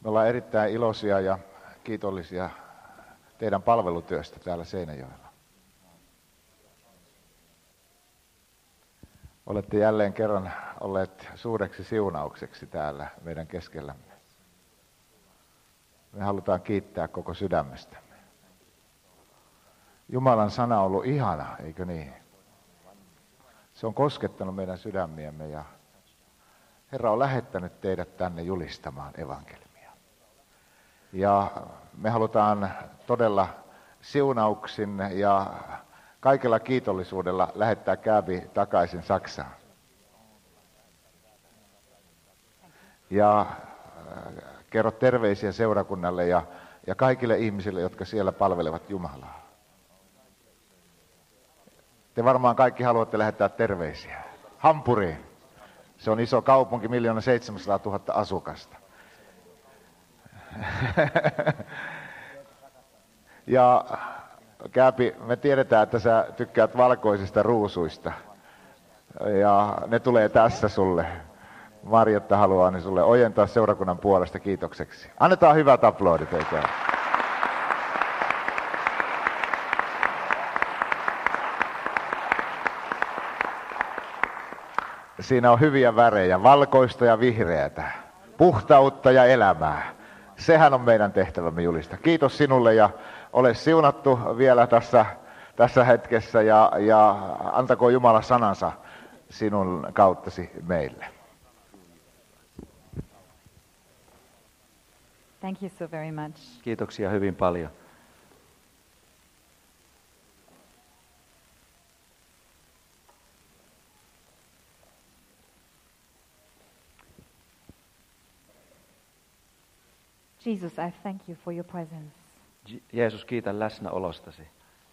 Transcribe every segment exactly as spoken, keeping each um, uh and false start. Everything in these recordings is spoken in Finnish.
Me ollaan erittäin iloisia ja kiitollisia teidän palvelutyöstä täällä Seinäjoella. Olette jälleen kerran olleet suureksi siunaukseksi täällä meidän keskellämme. Me halutaan kiittää koko sydämestämme. Jumalan sana on ollut ihana, eikö niin? Se on koskettanut meidän sydämiämme ja Herra on lähettänyt teidät tänne julistamaan evankeliumia. Ja me halutaan todella siunauksin ja kaikella kiitollisuudella lähettää Kääbi takaisin Saksaan. Ja kerro terveisiä seurakunnalle ja, ja kaikille ihmisille, jotka siellä palvelevat Jumalaa. Te varmaan kaikki haluatte lähettää terveisiä. Hampuriin. Se on iso kaupunki, miljoona seitsemänsataatuhatta asukasta. Ja Kääpi, me tiedetään, että sä tykkäät valkoisista ruusuista. Ja ne tulee tässä sulle. Marjatta haluaa ne sulle ojentaa seurakunnan puolesta kiitokseksi. Annetaan hyvät aplodit, eikä? Siinä on hyviä värejä, valkoista ja vihreätä, puhtautta ja elämää. Sehän on meidän tehtävämme julistaa. Kiitos sinulle ja ole siunattu vielä tässä, tässä hetkessä ja, ja antako Jumala sanansa sinun kauttasi meille. Thank you so very much. Kiitoksia hyvin paljon. Jesus, I thank you for your presence. Jeesus, kiitän läsnäolostasi.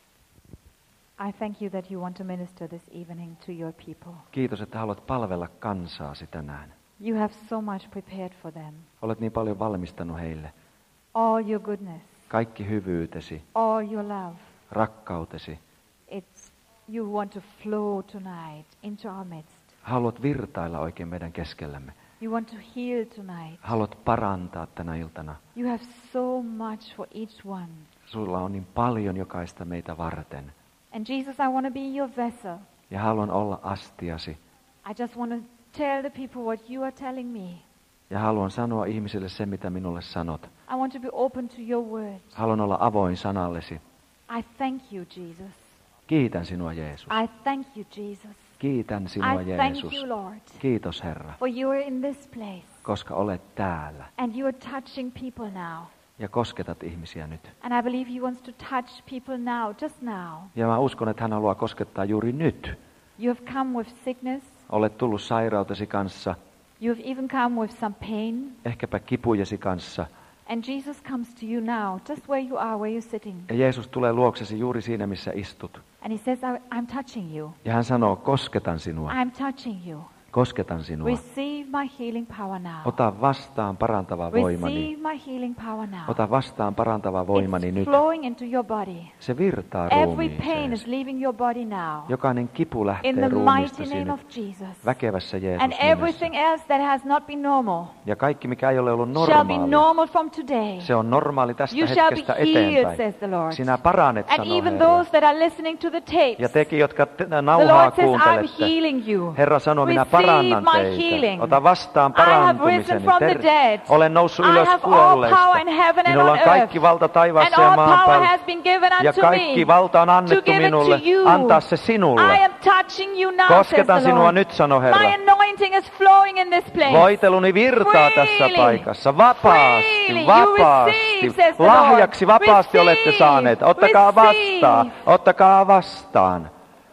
I thank you that you want to minister this evening to your people. Kiitos, että haluat palvella kansaasi tänään. You have so much prepared for them. Olet niin paljon valmistanut heille. All your goodness. Kaikki hyvyytesi. All your love. Rakkautesi. It's you want to flow tonight into our midst. Haluat virtailla oikein meidän keskellämme. You want to heal tonight. Haluat parantaa tänä iltana. You have so much for each one. Sulla on niin paljon jokaista meitä varten. And Jesus, I want to be your vessel. Ja haluan olla astiasi. I just want to tell the people what you are telling me. Ja haluan sanoa ihmisille se, mitä minulle sanot. I want to be open to your word. Haluan olla avoin sanallesi. I thank you, Jesus. Kiitän sinua, Jeesus. I thank you, Jesus. Kiitän sinua, I thank Jeesus. you, Lord. Kiitos, Herra, For you are in this place. koska olet täällä And you are touching people now. ja kosketat ihmisiä nyt. And I believe he wants to touch people now, just now. Ja mä uskon, että hän haluaa koskettaa juuri nyt. You have come with sickness. Olet tullut sairautesi kanssa, You have even come with some pain. ehkäpä kipujesi kanssa. And Jesus comes to you now, just where you are, where you're sitting. Ja Jeesus tulee luoksesi juuri siinä, missä istut. And he says, I, I'm touching you. Ja hän sanoo, kosketan sinua, I'm touching you. kosketan sinua. Receive my healing power now. Ota vastaan parantava voimani. Receive my healing power now. Ota vastaan parantava voimani It's nyt. flowing into your body. Se virtaa Every pain is ruumiiseen. leaving your body now. Jokainen kipu In lähtee the mighty ruumiistasi name nyt of Jesus. väkevässä And Jeesus everything nimessä. else that has not been normal Ja kaikki, mikä ei ole ollut shall be normaali, normal from today. se on normaali tästä You shall be hetkestä healed, eteenpäin. says the Lord. Sinä paranet, And sanoo even Herra. those that are listening to the tapes, Ja tekin, jotka te- the nauhaa Lord says, I'm kuuntelette, healing you. Herra sanoo, minä Receive parannan my teitä. healing. Ota vastaan I have risen parantumiseni. from the Ter- dead. Olen noussut I ylös have all power kuolleista. in heaven and Minulla on on kaikki earth. valta And taivaassa ja all maan power päällä. has been given Ja unto kaikki me valta on to annettu give it to minulle. you. Antaa se I sinulle. am touching you now, says Kosketan the sinua Lord. nyt, sanoo Herra. My anointing is flowing in this place. Voiteluni virtaa tässä Freely. paikassa. Vapaasti, Freely. You vapaasti. receive, says the Lord. Lahjaksi vapaasti olette Receive. saaneet. Ottakaa Receive. vastaan. Ottakaa vastaan.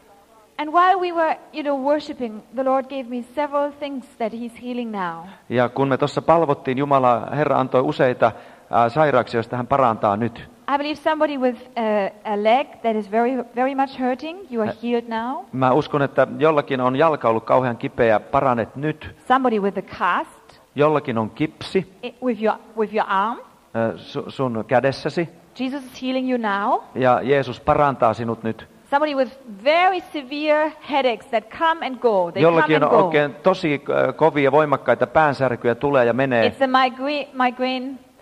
And while we were, you know, worshiping, the Lord gave me several things that He's healing now. Ja kun me tuossa palvottiin, Jumala, Herra antoi useita ää, sairauksia, joista hän parantaa nyt. I believe somebody with a, a leg that is very, very much hurting, you are healed now. Mä uskon, että jollakin on jalka ollut kauhean kipeä, paranet nyt. Somebody with a cast Jollakin on kipsi i- with your, with your arm. ää, su- sun kädessäsi. Jesus is healing you now. Ja Jeesus parantaa sinut nyt. Somebody with very severe headaches that come and go. They come Jollakin and on go. oikein tosi äh, kovia, voimakkaita päänsärkyjä tulee ja menee. It's a migra- migraine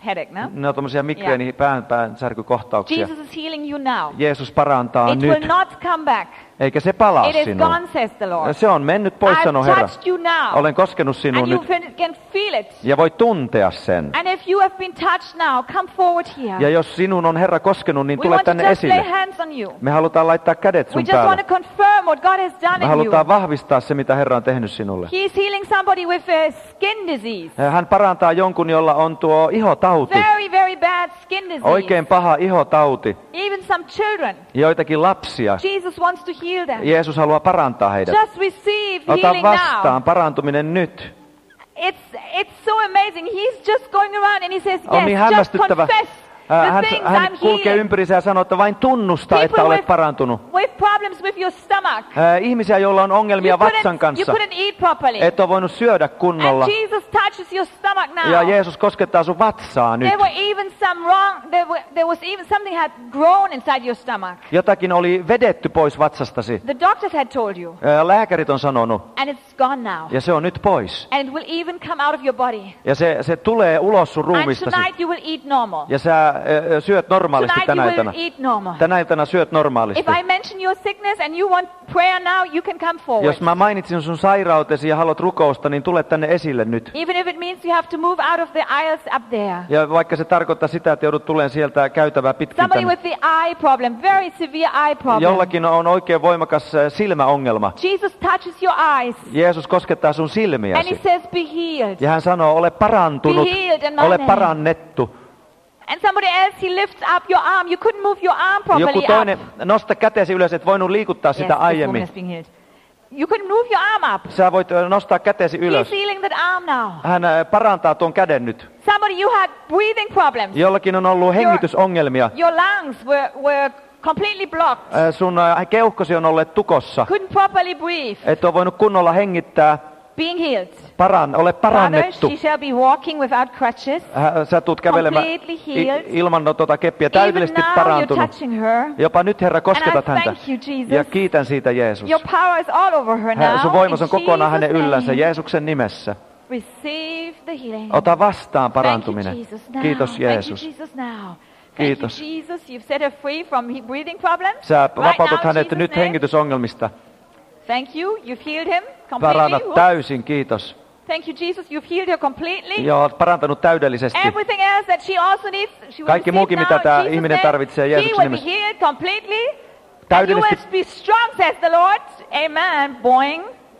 headache, no? Ne on tommosia migreeni pään päänsärkykohtauksia. Jesus is healing you now. Jeesus parantaa It nyt, will not come back. eikä se palaa It is sinuun. gone, says the Lord. Se on mennyt pois, sanoo I've Herra. touched you now. Olen koskenut sinuun And you nyt can feel it. ja voit tuntea sen. And if you have been touched now, come forward here. Ja jos sinun on Herra koskenut, niin We tule want to tänne just lay esille. hands on you. Me halutaan laittaa kädet We sun just want päälle. to confirm what God has done Me in you. halutaan vahvistaa se, mitä Herra on tehnyt sinulle. He is healing somebody with a skin disease. Hän parantaa jonkun, jolla on tuo ihotauti. Very, very bad skin disease. Oikein paha ihotauti. Even some children. Joitakin lapsia. Jesus wants to heal them. Jeesus haluaa parantaa heidät. Just receive Ota healing vastaan now. parantuminen nyt. It's, it's so amazing. He's just going around and he says, On niin yes, just hämmästyttävä. confess Ää, the Hän, things hän I'm kulkee healing. ympäriinsä ja sanoo, että vain tunnusta, People että olet with- parantunut. With problems with your stomach. Ää, Ihmisiä, joilla on ongelmia You vatsan couldn't, you kanssa. couldn't eat properly. Et ole voinut syödä kunnolla. And Jesus touches your stomach now. Ja Jeesus koskettaa sun vatsaa nyt. There were even some wrong, there, were, there was even something had grown inside your stomach. Jotakin oli vedetty pois vatsastasi. The doctors had told you. Ää, Lääkärit on sanonut. And it's gone now. Ja se on nyt pois. And it will even come out of your body. Ja se, se tulee ulos sun And ruumistasi. tonight you will eat normal. Ja sä ää, syöt normaalisti Tonight you tänä will iltana. eat normal. Tänä iltana syöt normaalisti. If I mention your sickness and you want prayer now, you can come forward. Jos mä mainitsin sun sairautesi ja haluat rukousta, niin tule tänne esille nyt. Even if it means you have to move out of the aisles up there. Ja vaikka se tarkoittaa sitä, että joudut tulemaan sieltä käytävää pitkin Somebody tänne. with the eye problem, very severe eye problem. Jollakin on oikein voimakas äh, silmäongelma. Jesus touches your eyes Jeesus koskettaa sun and he silmiäsi. says, be healed. Ja hän sanoo, ole parantunut, Be healed in my ole name. parannettu. And somebody else, he lifts up your arm. You couldn't move your arm properly Joku toinen, up. nosta kätesi ylös, et voinut liikuttaa Yes, sitä this woman aiemmin. is being healed. You couldn't move your arm up. Sä voit ö, nostaa kätesi He's ylös. healing that arm now. Hän äh, parantaa tuon käden nyt. Somebody, you had breathing problems. Jollakin on ollut hengitysongelmia. Your lungs were, were completely blocked. Äh, Sun äh, keuhkosi on ollut tukossa. Couldn't properly breathe. Et ole voinut kunnolla hengittää. Being healed. Paran, ole Father, parannettu. she shall be walking without crutches. Äh, Sä tuut kävelemään Completely i- healed. ilman tuota keppiä, Even täydellisesti now you're parantunut. touching her. Jopa nyt, Herra, kosketat And I häntä. thank you, Jesus. Ja kiitän siitä, Jeesus. Your power is all over her Hän, now. sun voimas on In kokonaan hänen Jesus' yllänsä, name. Jeesuksen nimessä. Receive the healing. Ota vastaan Thank you, parantuminen. Jesus, now. Kiitos, Thank you, Jeesus. Jesus, now. Thank Kiitos. you, Jesus. You've set her free from he- breathing problems. Sä Right vapautat now, hänet Jesus' nyt name. hengitysongelmista. Thank you. You've healed him Parannat completely. täysin, kiitos. Thank you, Jesus. You've healed her completely. Ja olet parantanut täydellisesti. Everything else that she also needs, she will Kaikki receive muukin, now mitä in tää Jesus' ihminen name. tarvitsee He Jeesuksen will be nimessä. healed completely. And you Täydellisesti. will be strong, says the Lord. Amen. Boing.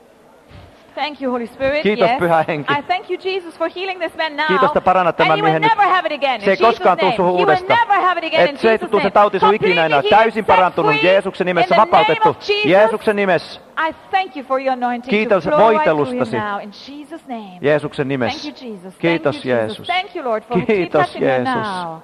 Thank you, Holy Spirit. Kiitos, yes. Pyhä Henki. I thank you, Jesus, for healing this man now. Kiitos, että parannat tämän and he will miehen nyt. never have it again. Se ei in Jesus' koskaan tuu name. suhun He will uudestaan. never have it again in Et se ei Jesus' tuu se name. tauti sun ikinä enää. Completely Täysin healed, parantunut. set free Jeesuksen nimessä in the name vapautettu. of Jesus. Jeesuksen nimessä. I thank you for your anointing Kiitos to flow right through him voitelustasi. now in Jesus' name. Jeesuksen Thank nimessä. you, Jesus. Kiitos, Thank you, Jesus. Jeesus. Thank you, Lord, for keep Kiitos, touching her Jeesus. now.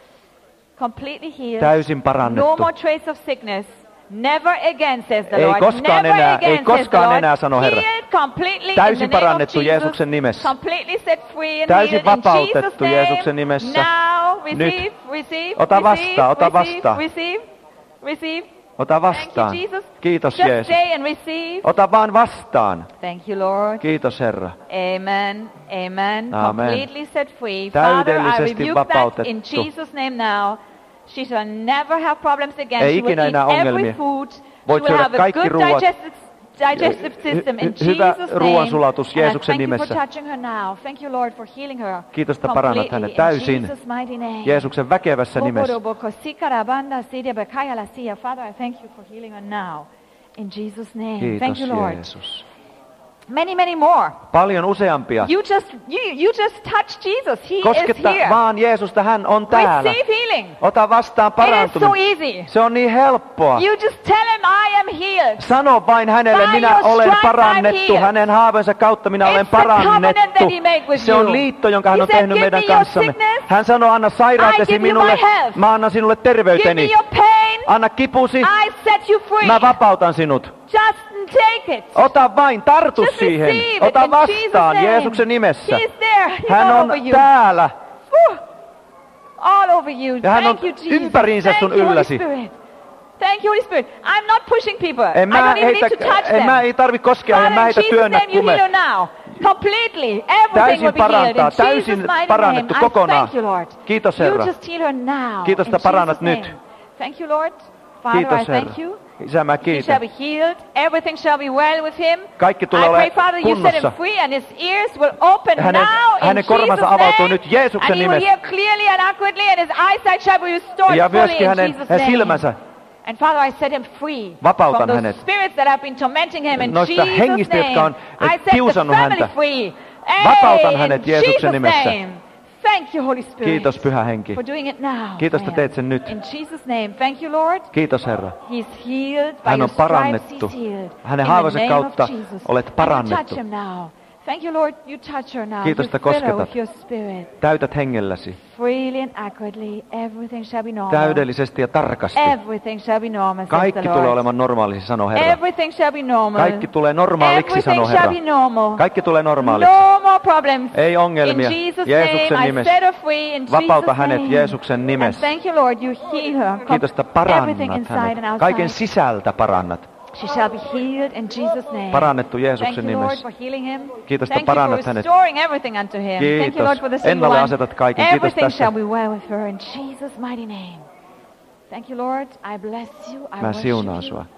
Completely healed. Täysin parannettu. No more trace of sickness. Never again, says the Ei Lord. koskaan Never enää, again, ei says the koskaan Lord. enää, sanoo Herra. Healed completely Täysin in the name parannettu of Jesus. Jeesuksen nimessä. Completely set free and Täysin healed in Jesus' vapautettu name. Jeesuksen nimessä. Now, receive, Nyt. receive, Ota receive, vastaan, ota receive, vastaan. receive, receive. Ota Thank you, vastaan. Jesus. Kiitos, Just Jeesus. stay and receive. Ota vaan vastaan. Thank you, Lord. Kiitos, Herra. Amen. Amen. Amen. Completely set free. Father, I Täydellisesti rebuke that vapautettu. in Jesus' name now. She shall never have problems again. Ei She will ikinä eat enää every ongelmia. food. Voit She will syödä have a kaikki good ruoat. digestive, digestive system in Hy- hyvä Jesus' name. ruoansulatus And I Jeesuksen thank you for nimessä. touching her now. Thank you, Lord, for healing her. Kiitos, että parannat completely hänet in täysin. Jesus' mighty name. Jeesuksen väkevässä nimessä. Father, I thank you for healing her now. In Jesus' name. Kiitos, Thank you, Lord. Jeesus. Many, many more. Paljon useampia. You just you, you just touch Jesus. He is Kosketta here. vaan Jeesusta, hän on täällä. Receive healing. Ota vastaan It is so parantuminen. easy. Se on niin helppoa. You just tell him I am healed. Sano vain hänelle, By minä your olen stripes I'm parannettu. healed. Hänen haavensa kautta minä olen It's the covenant parannettu. that he made with Se on you. liitto, jonka hän He on said, tehnyt "Give meidän me your kanssamme. sickness. Hän sanoo, anna I sairautesi give you minulle. my health. Mä annan sinulle Give me terveyteni. your pain. Anna kipusi. I set you free. Mä vapautan sinut. Just take it. Ota vain, tartu Just siihen. receive it Ota in vastaan Jesus' name. Jeesuksen nimessä. He's there. He's Hän all on over you. täällä. Whew. All over you. Ja hän Thank on you, Jesus. ympäriinsä Thank sun you, Holy ylläsi. Spirit. Thank you, Holy Spirit. I'm not pushing people. En I mä, don't even heitä, need to touch en them. mä ei tarvi koskea, en Father, mä in heitä Jesus' työnnä name, you heal kume. her now. Completely. Everything Täysin will be healed. In parantaa, Jesus' täysin mighty name, parannettu I kokonaan. thank you, Lord. Kiitos, You Herra. just heal her now. Kiitos, in että parannat Jesus' nyt. name. Thank you, Lord. Father, I Kiitos, thank Herra. you. Isä, mä He shall kiitän. be healed. Everything shall be well with him. Kaikki I tulee pray, olemaan Father, you set him kunnossa. free and his ears will open Hänen- now in hänen korvansa Jesus' avautuu name. nyt Jeesuksen And he will nimessä. hear clearly and accurately and his eyesight shall be restored Ja fully myöskin in hänen Jesus' hänen name. silmänsä. And Father, I set him free Vapautan from those hänet. spirits that have been tormenting him in Noista Jesus' hengistä, name. jotka on, I eh, set the kiusannut family häntä. free. Vapautan Hey, hänet in Jeesuksen Jesus' nimessä. name. Thank you, Holy Spirit. Kiitos, Pyhä Henki. For doing it now. Kiitos, for että teet him. sen nyt. In Jesus' name. Thank you, Lord. Kiitos, Herra. He's healed by Hän your on stripes. parannettu. He's healed. Hänen In the haavansa name kautta of Jesus. olet And you parannettu. touch him now. Thank you, Lord. You touch her now. Kiitos, You että fill her kosketat. with your spirit. Täytät hengelläsi. Freely and accurately, everything shall be normal. Täydellisesti ja tarkasti. Everything shall be normal, says Kaikki the tulee Lord. olemaan normaaliksi, sanoo Herra. Everything shall be normal. Kaikki tulee normaaliksi, Everything sanoo shall Herra. be normal. Kaikki tulee normaaliksi. No more problems. Ei ongelmia. In Jesus' Jeesuksen name, I nimessä. set her free in Vapauta Jesus' hänet name. Jeesuksen And nimessä. thank you, Lord, you heal her. Kiitos, että Everything parannat inside and hänet. outside. Kaiken sisältä parannat. She shall be healed in Jesus' name. Parannettu Thank Jeesuksen you, Lord, nimessä. for healing him. Kiitos, että Thank you for parannat hänet. restoring everything unto him. Thank you, Kiitos. Lord, for the single Ennalle one. asetat kaiken. Kiitos Everything tästä. shall be well with her in Jesus' mighty name. Thank you, Lord. I bless you. I Mä worship siunaan you. sua.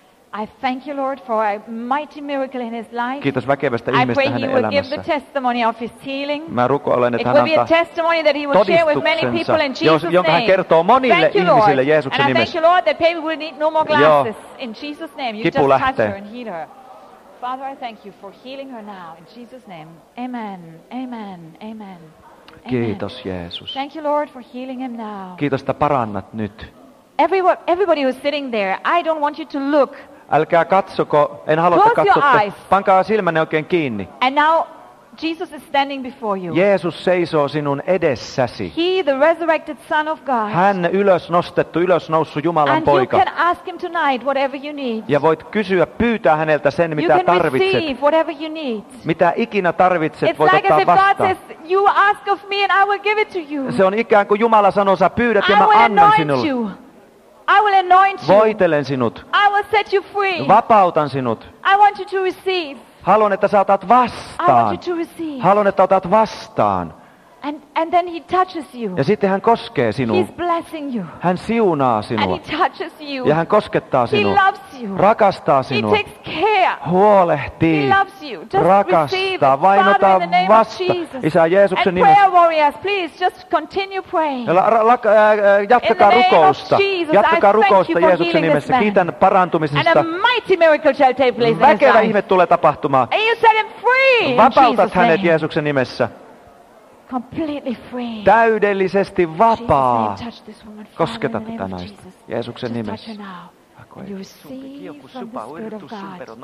I thank you, Lord, for a mighty miracle in his life. Kiitos väkevästä I pray ihmistä he hänen will give the elämässä. testimony of his healing. Mä rukoilen, It että hän will be a antaa testimony that he will share with many todistuksensa, people in jos- Jesus' jonka hän name. kertoo monille Thank you, Lord. ihmisille Jeesuksen And I thank nimessä. you, Lord, that people will need no more Joo. glasses. In Jesus' name, you Kipu just touch lähtee. her and heal her. Father, I thank you for healing her now. In Jesus' name, amen, amen, amen. Amen. Kiitos Jeesus. Thank you, Lord, for healing him now. Kiitos, että parannat nyt. Everyone, everybody who's sitting there, I don't want you to look. Älkää katsoko, en halua, että Close your katsotte. eyes. Pankaa silmänne oikein kiinni. And now, Jesus is standing before you. Jeesus seisoo sinun edessäsi. He, the resurrected Son of God. Hän ylös nostettu, ylös noussut Jumalan And you poika. can ask him tonight whatever you need. Ja voit kysyä, pyytää häneltä sen, You mitä can tarvitset. receive whatever you need. Mitä ikinä tarvitset, It's voit like as ottaa if God vastaan. says, you ask of me and I will give it to you. Se on ikään kuin Jumala sanoo, sä pyydät ja I mä will annan anoint sinulle. you. I will anoint you. Voitelen sinut. I will set you free. Vapautan sinut. I want you to receive. Haluan, että sä otat I want vastaan. you to receive. Haluan, että otat vastaan. And, and then he touches you. Ja sitten hän koskee sinuun. He's blessing you. Hän siunaa And sinua. he touches you. Ja hän koskettaa He sinua. loves you. Rakastaa He sinua. takes care. Huolehtii. He loves you. Just receive Rakastaa. it, Vain Father, ota in the name of vasta. Jesus. Isä Jeesuksen And nimessä. prayer warriors, please just continue praying. Ja la- ra- la- ää, Jatkakaa In the name of rukousta. Jesus, Jatkakaa I thank rukousta you for Jeesuksen healing nimessä. this man. Kiitän And a parantumisesta. mighty miracle shall take place in his Väkevä life. ihme tulee tapahtumaan. And you set him free in Vapautat Jesus' hänet name. Jeesuksen nimessä. Completely free. Täydellisesti Jesus' vapaa. name, touch this woman, Father, Kosketa in the tätä name of naista Jesus. Jeesuksen Just touch nimessä. her now. And you receive from the Spirit of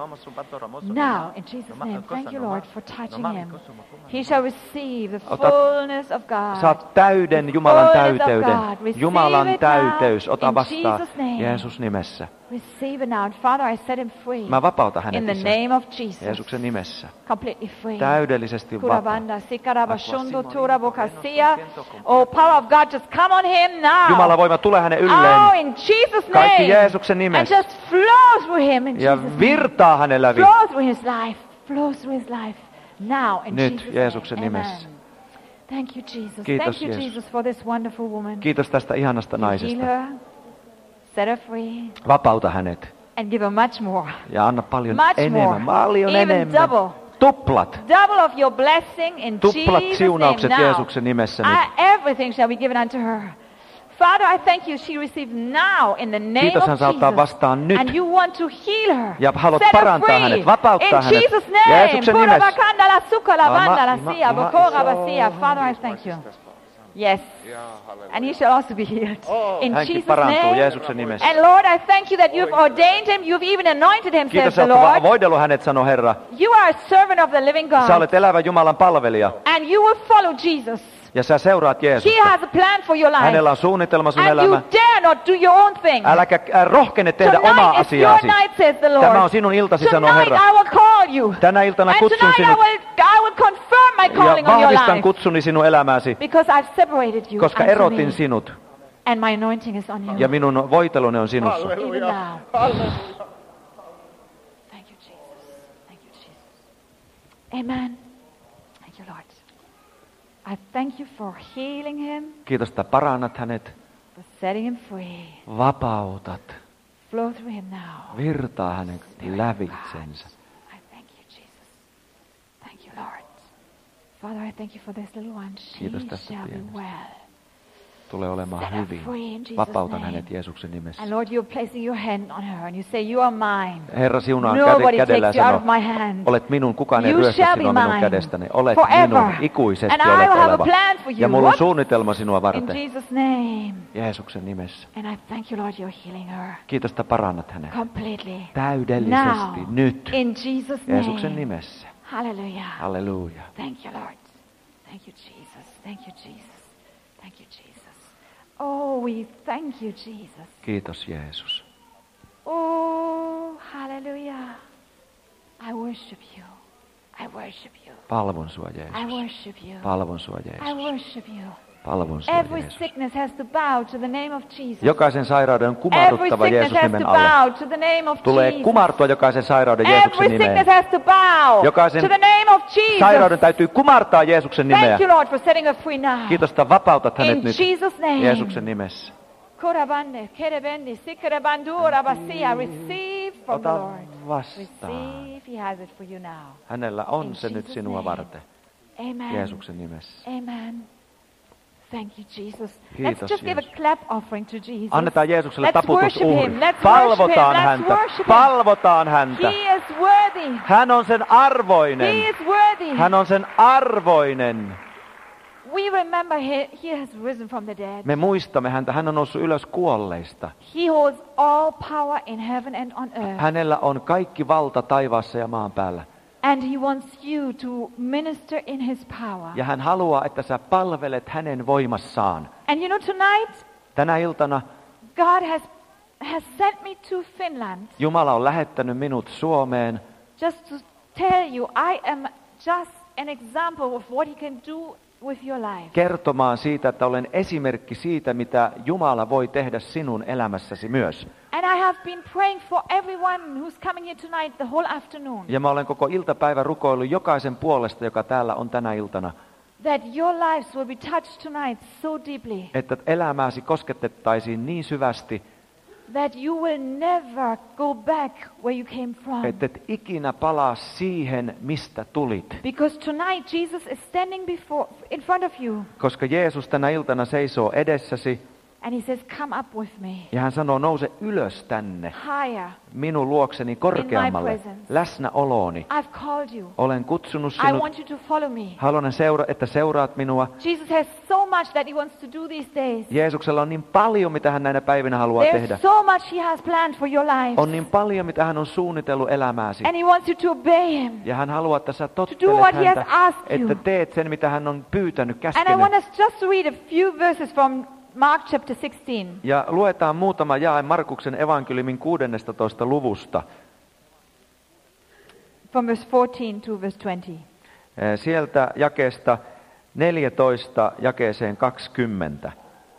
God. Now, in Jesus' name, thank you, Lord, for touching him. He shall receive the Otat- fullness of God. Saat täyden Jumalan Fullness of täyteyden. God. Receive Jumalan it now täyteys. Ota in vastaan Jesus' name. Jeesus nimessä. Receive it now. And Father, I set him free. Mä vapautan In hänet the Isä. name of Jesus. Jeesuksen nimessä. Completely free. Täydellisesti vapaa. Kurabanda, sikarabashundu, turabokasia. Oh, power of God, just come on him now. Jumalan voima tulee hänen Oh, ylleen. in Jesus' Kaikki name. Jeesuksen And nimessä. just flow through him in Ja Jesus' name. virtaa hänen läpi. Flow through his life. Flow through his life. Now in Nyt Jesus' Jeesuksen name. nimessä. Amen. Thank you, Jesus. Kiitos, Thank you, Jeesus. Jesus, for this wonderful woman. Kiitos tästä ihanasta Heal naisesta. her, set her free, Vapauta hänet. and give her much more. Ja anna paljon Much enemmän. more. Paljon Even enemmän. double. Tuplat. Double of your blessing in Tuplat Jesus' siunaukset name now. Jeesuksen nimessä nyt. I, everything shall be given unto her. Father, I thank you. She received now in the name Kiitos, of hän saa ottaa Jesus. vastaan nyt. And you want to heal her. Ja haluat Set her parantaa free. hänet, vapauttaa in hänet. Jesus' name. Jeesuksen Pura nimessä. bakanda la suka la vanda la Ma- sia, ma- bokora basia. Father, I thank you. Yes. And he shall also be healed. In Hänkin Jesus' parantuu name. Jeesuksen nimessä. And Lord, I thank you that you've ordained him. You've even anointed him, says Kiitos, the että olet Lord. voidellut hänet, sanoo Herra. You are a servant of the living Sä God. olet elävä Jumalan palvelija. And you will follow Jesus. Ja sä seuraat He Jeesusta. has a plan for your life. Hänellä on suunnitelma sun And you elämään. dare not do your own thing. Äläkä äh, rohkene tehdä omaa Tonight is your asiaasi. night, says the Lord. Tämä on sinun iltasi, sanoo Tonight Herra. I will call you. Tänä iltana And kutsun tonight I sinut will, I will confirm my ja calling on your vahvistan life. kutsuni sinun elämääsi, Because I've separated you koska unto erotin me. sinut And my anointing is on you. ja minun voiteluni on sinussa. Even now. Thank you, Jesus. Thank you, Jesus. Amen. you, Lord. I thank you for healing him, Kiitos, että parannat hänet, for setting him free. vapautat, Flow through him now. virtaa hänen lävitsensä. I thank you, Jesus. Thank you, Lord. Father, I thank you for this little one. She Kiitos tästä shall be pienestä. well. Tulee olemaan Set her hyvin. free in Jesus' Vapautan name. hänet Jeesuksen nimessä. And Lord, you're placing your hand on her and you say, you are mine. Herra siunaa Nobody kädellä ja takes you out sanoo, of my hand. olet minun, kukaan ei You ryöstä shall sinua be minun mine kädestäni. Olet forever. minun, ikuisesti And I olet will have a oleva. plan for you. Ja mulla on What? suunnitelma sinua In varten. Jesus' name. Jeesuksen nimessä. And I thank you, Lord, you're healing her Kiitos, että parannat hänet. completely. Täydellisesti, Now, nyt. in Jesus' Jeesuksen name. nimessä. Hallelujah. Halleluja. Thank you, Lord. Thank you, Jesus. Thank you, Jesus. Thank you, Jesus. Oh, we thank you, Jesus. Kiitos Jeesus. Oh, hallelujah. I worship you. I worship you. Palvon sua I Jeesus. worship you. Palvon sua I Jeesus. worship you. Palvon sua Every Jeesus. sickness has to bow to the name of Jesus. Jokaisen sairauden on Every kumarruttava sickness Jeesus has nimen to alle. bow to the name of Tulee Jesus. kumartua jokaisen sairauden Jeesuksen Every sickness nimeen. has to bow Jokaisen to the name of Jesus. Sairauden täytyy kumartaa Jeesuksen nimeä. Thank you, Lord, for setting her free now. Kiitos, että vapautat hänet In nyt Jesus' name. Jeesuksen nimessä. Korabande, kerebendi, sikerabandura basia. Receive from the Ota Lord. vastaan. Receive, he has it for you now. Hänellä on In se nyt Jesus' sinua name. varten. Amen. Jeesuksen nimessä. Amen. Thank you, Jesus. Kiitos, Let's just give a Jeesus. clap offering to Jesus. Annetaan Jeesukselle Let's taputus worship him. uhri. Let's worship Palvotaan him. Let's häntä. worship him. Palvotaan häntä. He is worthy. Hän on sen arvoinen. He is worthy. Hän on sen arvoinen. We remember he, he has risen from the dead. Me muistamme häntä. Hän on noussut ylös kuolleista. He holds all power in heaven and on earth. Hänellä on kaikki valta taivaassa ja maan päällä. And he wants you to minister in his power. Ja hän haluaa, että sä palvelet hänen voimassaan. And you know, tonight, Tänä iltana God has, has sent me to Finland Jumala on lähettänyt minut Suomeen just to tell you I am just an example of what he can do with your life. kertomaan siitä, että olen esimerkki siitä, mitä Jumala voi tehdä sinun elämässäsi myös. And I have been praying for everyone who's coming here tonight the whole afternoon. Ja mä olen koko iltapäivän rukoillut jokaisen puolesta, joka täällä on tänä iltana, That your lives will be touched tonight so deeply. että elämääsi kosketettaisiin niin syvästi, That you will never go back where you came from. että et ikinä palaa siihen, mistä tulit. Because tonight Jesus is standing before, in front of you. Koska Jeesus tänä iltana seisoo edessäsi And he says, come up with me. ja hän sanoo, nouse ylös tänne, Higher. minun luokseni korkeammalle, presence. läsnäolooni. I've called you. Olen kutsunut I sinut, want you to follow me. haluan, seura- että seuraat minua. Jesus has so much that he wants to do these days. Jeesuksella on niin paljon, mitä hän näinä päivinä haluaa There's tehdä. so much he has planned for your life. On niin paljon, mitä hän on suunnitellut elämääsi. And he wants you to obey him. Ja hän haluaa, että sä do tottelet what he has häntä, asked you. että teet sen, mitä hän on pyytänyt, And I käskenyt. want us just to read a few verses from Mark chapter sixteen. Ja luetaan muutama jae Markuksen evankeliumin kuudennestatoista luvusta. From verse fourteen to verse twenty. Eh, Sieltä jakeesta neljätoista jakeeseen kaksikymmentä.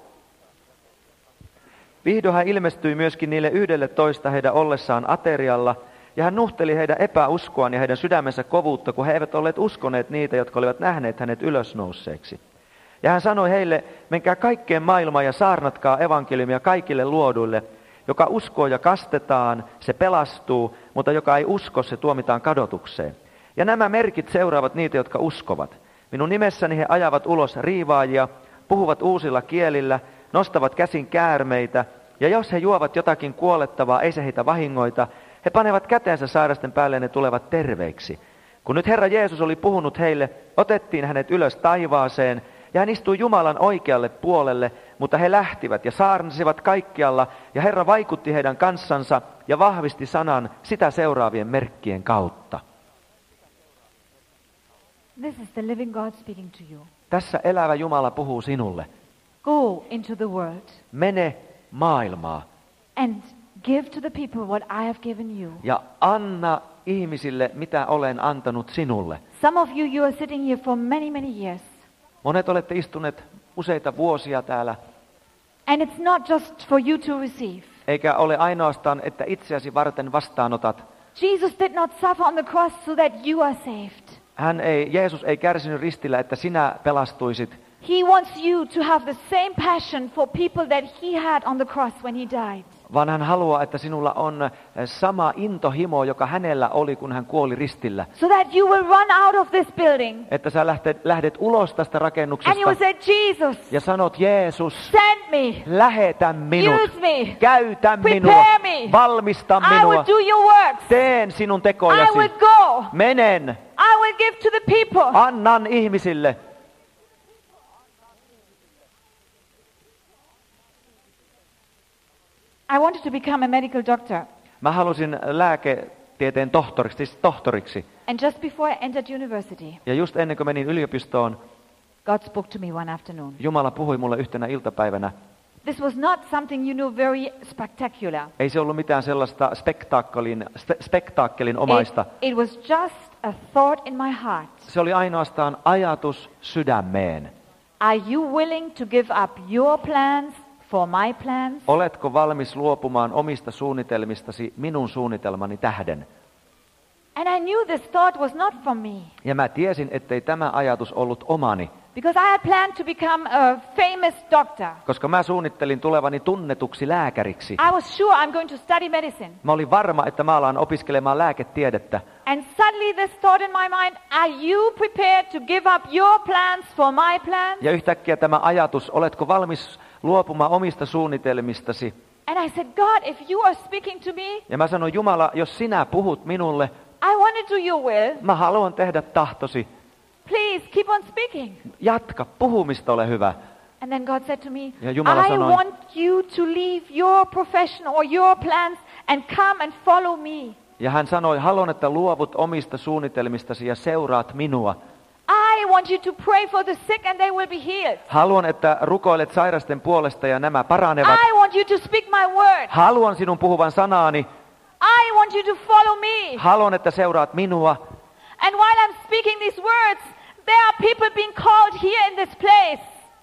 Vihdoin hän ilmestyi myöskin niille yhdelle toista heidän ollessaan aterialla, ja hän nuhteli heidän epäuskoaan ja heidän sydämensä kovuutta, kun he eivät olleet uskoneet niitä, jotka olivat nähneet hänet ylösnousseeksi. Ja hän sanoi heille, menkää kaikkeen maailmaan ja saarnatkaa evankeliumia kaikille luoduille. Joka uskoo ja kastetaan, se pelastuu, mutta joka ei usko, se tuomitaan kadotukseen. Ja nämä merkit seuraavat niitä, jotka uskovat. Minun nimessäni he ajavat ulos riivaajia, puhuvat uusilla kielillä, nostavat käsin käärmeitä, ja jos he juovat jotakin kuolettavaa, ei se heitä vahingoita, he panevat käteensä sairasten päälle ja ne tulevat terveiksi. Kun nyt Herra Jeesus oli puhunut heille, otettiin hänet ylös taivaaseen, ja hän istui Jumalan oikealle puolelle, mutta he lähtivät ja saarnasivat kaikkialla, ja Herra vaikutti heidän kanssansa ja vahvisti sanan sitä seuraavien merkkien kautta. This is the living God speaking to you. Tässä elävä Jumala puhuu sinulle. Go into the world Mene maailmaa and give to the people what I have given you. ja anna ihmisille, mitä olen antanut sinulle. Some of you, you are sitting here for many, many years. Monet olette istuneet useita vuosia täällä, And it's not just for you to receive. eikä ole ainoastaan, että itseäsi varten vastaanotat. Jesus did not suffer on the cross so that you are saved. Hän ei, Jeesus ei kärsinyt ristillä, että sinä pelastuisit. He wants you to have the same passion for people that he had on the cross when he died. Vaan hän haluaa, että sinulla on sama intohimo, joka hänellä oli, kun hän kuoli ristillä. So that you will run out of this building. Että sä lähdet, lähdet ulos tästä rakennuksesta. And you will say, Jesus, ja sanot, Jeesus, send me. Lähetä minut. Use me. Käytä Prepare minua. Me. Valmista I minua. will do your works. Teen sinun I tekojasi. will go. Menen. I will give to the people. Annan ihmisille. I wanted to become a medical doctor. Mä halusin lääketieteen tohtoriksi, siis tohtoriksi. And just before I entered university, Ja just ennen kuin menin yliopistoon, God spoke to me one afternoon. Jumala puhui mulle yhtenä iltapäivänä. This was not something you know very spectacular. Ei se ollut mitään sellaista spektaakkelin, spe, spektaakkelin omaista. It, it was just a thought in my heart. Se oli ainoastaan ajatus sydämeen. Are you willing to give up your plans for my plans? Oletko valmis luopumaan omista suunnitelmistasi minun suunnitelmani tähden? And I knew this thought was not from me. Ja mä tiesin, ettei tämä ajatus ollut omani. Because I had planned to become a famous doctor. Koska mä suunnittelin tulevani tunnetuksi lääkäriksi. I was sure I'm going to study medicine. Mä olin varma, että mä alan opiskelemaan lääketiedettä. And suddenly this thought in my mind, are you prepared to give up your plans for my plans? Ja yhtäkkiä tämä ajatus, oletko valmis luopumaan omista suunnitelmistasi? And I said, God, if you are speaking to me, ja mä sanoin, Jumala, jos sinä puhut minulle, I want to do your will. Mä haluan tehdä tahtosi. Please keep on speaking. Jatka puhumista, ole hyvä. And then God said to me, Ja Jumala I sanoi, want you to leave your profession or your plans and come and follow me. Ja hän sanoi, haluan, että luovut omista suunnitelmistasi ja seuraat minua. I want you to pray for the sick and they will be healed. Haluan, että rukoilet sairasten puolesta ja nämä paranevat. I want you to speak my word. Haluan sinun puhuvan sanaani. I want you to follow me. Haluan, että seuraat minua. And while I'm speaking these words, there are people being called here in this place.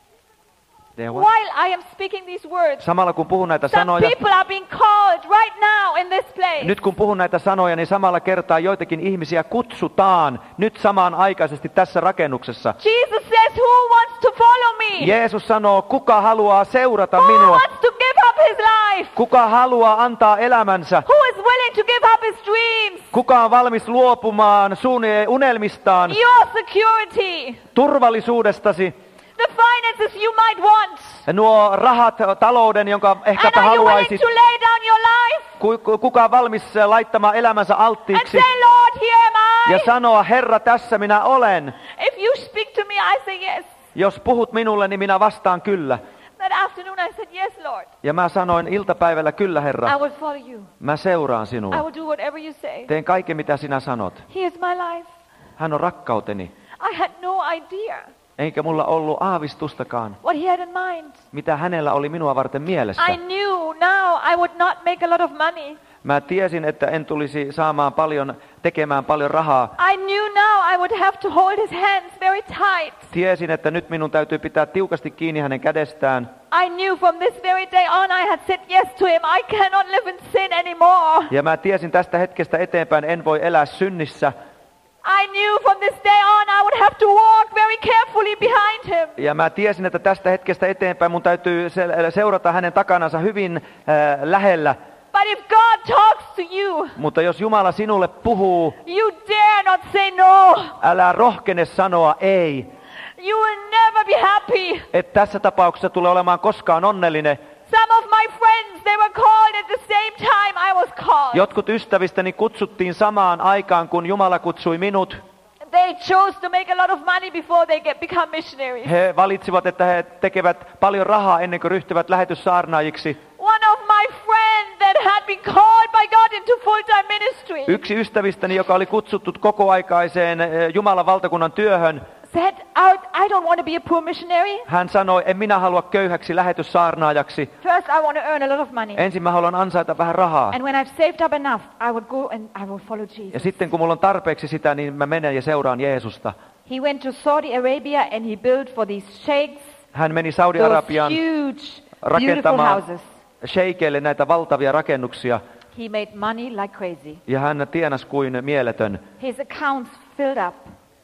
While I am speaking these words, Samalla kun puhun näitä some sanoja, people are being called right now in this place. nyt kun puhun näitä sanoja, niin samalla kertaa joitakin ihmisiä kutsutaan nyt samaan aikaisesti tässä rakennuksessa. Jesus says, who wants to follow me? Jeesus sanoo, kuka haluaa seurata Who minua? wants to give up his life? Kuka haluaa antaa elämänsä? Who is willing to give up his dreams? Kuka on valmis luopumaan suunnilleen unelmistaan, Your security. turvallisuudestasi? The finances you might want. Nuo rahat, talouden, jonka ehkäpä And are you willing haluaisit. to lay down your life? Ku- ku- Kuka on valmis laittamaan elämänsä And alttiiksi say, Lord, here am I. ja sanoa, Herra, tässä minä olen. If you speak to me, I say yes. Jos puhut minulle, niin minä vastaan kyllä. That afternoon I said, yes, Lord. Ja mä sanoin iltapäivällä, kyllä Herra, I will follow you. mä seuraan I sinua. will do whatever you say. Teen kaiken, mitä sinä sanot. He is my life. Hän on rakkauteni. I had no idea Eikä mulla ollut aavistustakaan, what he had in mind. mitä hänellä oli minua varten mielessä. I knew now I would not make a lot of money. Mä tiesin, että en tulisi saamaan paljon, tekemään paljon rahaa. I knew now I would have to hold his hands very tight. Tiesin, että nyt minun täytyy pitää tiukasti kiinni hänen kädestään. I knew from this very day on I had said yes to him. I cannot live in sin anymore. Ja mä tiesin tästä hetkestä eteenpäin, en voi elää synnissä. I knew from this day on I would have to walk very carefully behind him. Ja mä tiesin, että tästä hetkestä eteenpäin mun täytyy se- seurata hänen takanansa hyvin äh, lähellä. But if God talks to you, Mutta jos Jumala sinulle puhuu, you dare not say no. älä rohkene sanoa ei. You will never be happy. Et tässä tapauksessa tule olemaan koskaan onnellinen. Some of my friends, they were called at the same time I was called. Jotkut ystävistäni kutsuttiin samaan aikaan, kun Jumala kutsui minut. They chose to make a lot of money before they get become missionaries. He valitsivat, että he tekevät paljon rahaa ennen kuin ryhtyvät lähetyssaarnaajiksi. One of my friends that had been called by God into full-time ministry Yksi ystävistäni, joka oli kutsuttu kokoaikaiseen eh, Jumalan valtakunnan työhön, said, I, I don't want to be a poor missionary. hän sanoi, en minä halua köyhäksi lähetyssaarnaajaksi. First, I want to earn a lot of money. Ensin mä haluan ansaita vähän rahaa. And when I've saved up enough, I would go and I will follow Ja Jesus. sitten kun mulla on tarpeeksi sitä, niin mä menen ja seuraan Jeesusta. He went to Saudi Arabia and he built for these sheikhs Hän meni those Saudi-Arabiaan huge, beautiful rakentamaan houses. sheikeille näitä valtavia rakennuksia. He made money like crazy. Ja hän tienasi kuin mieletön. His accounts filled up.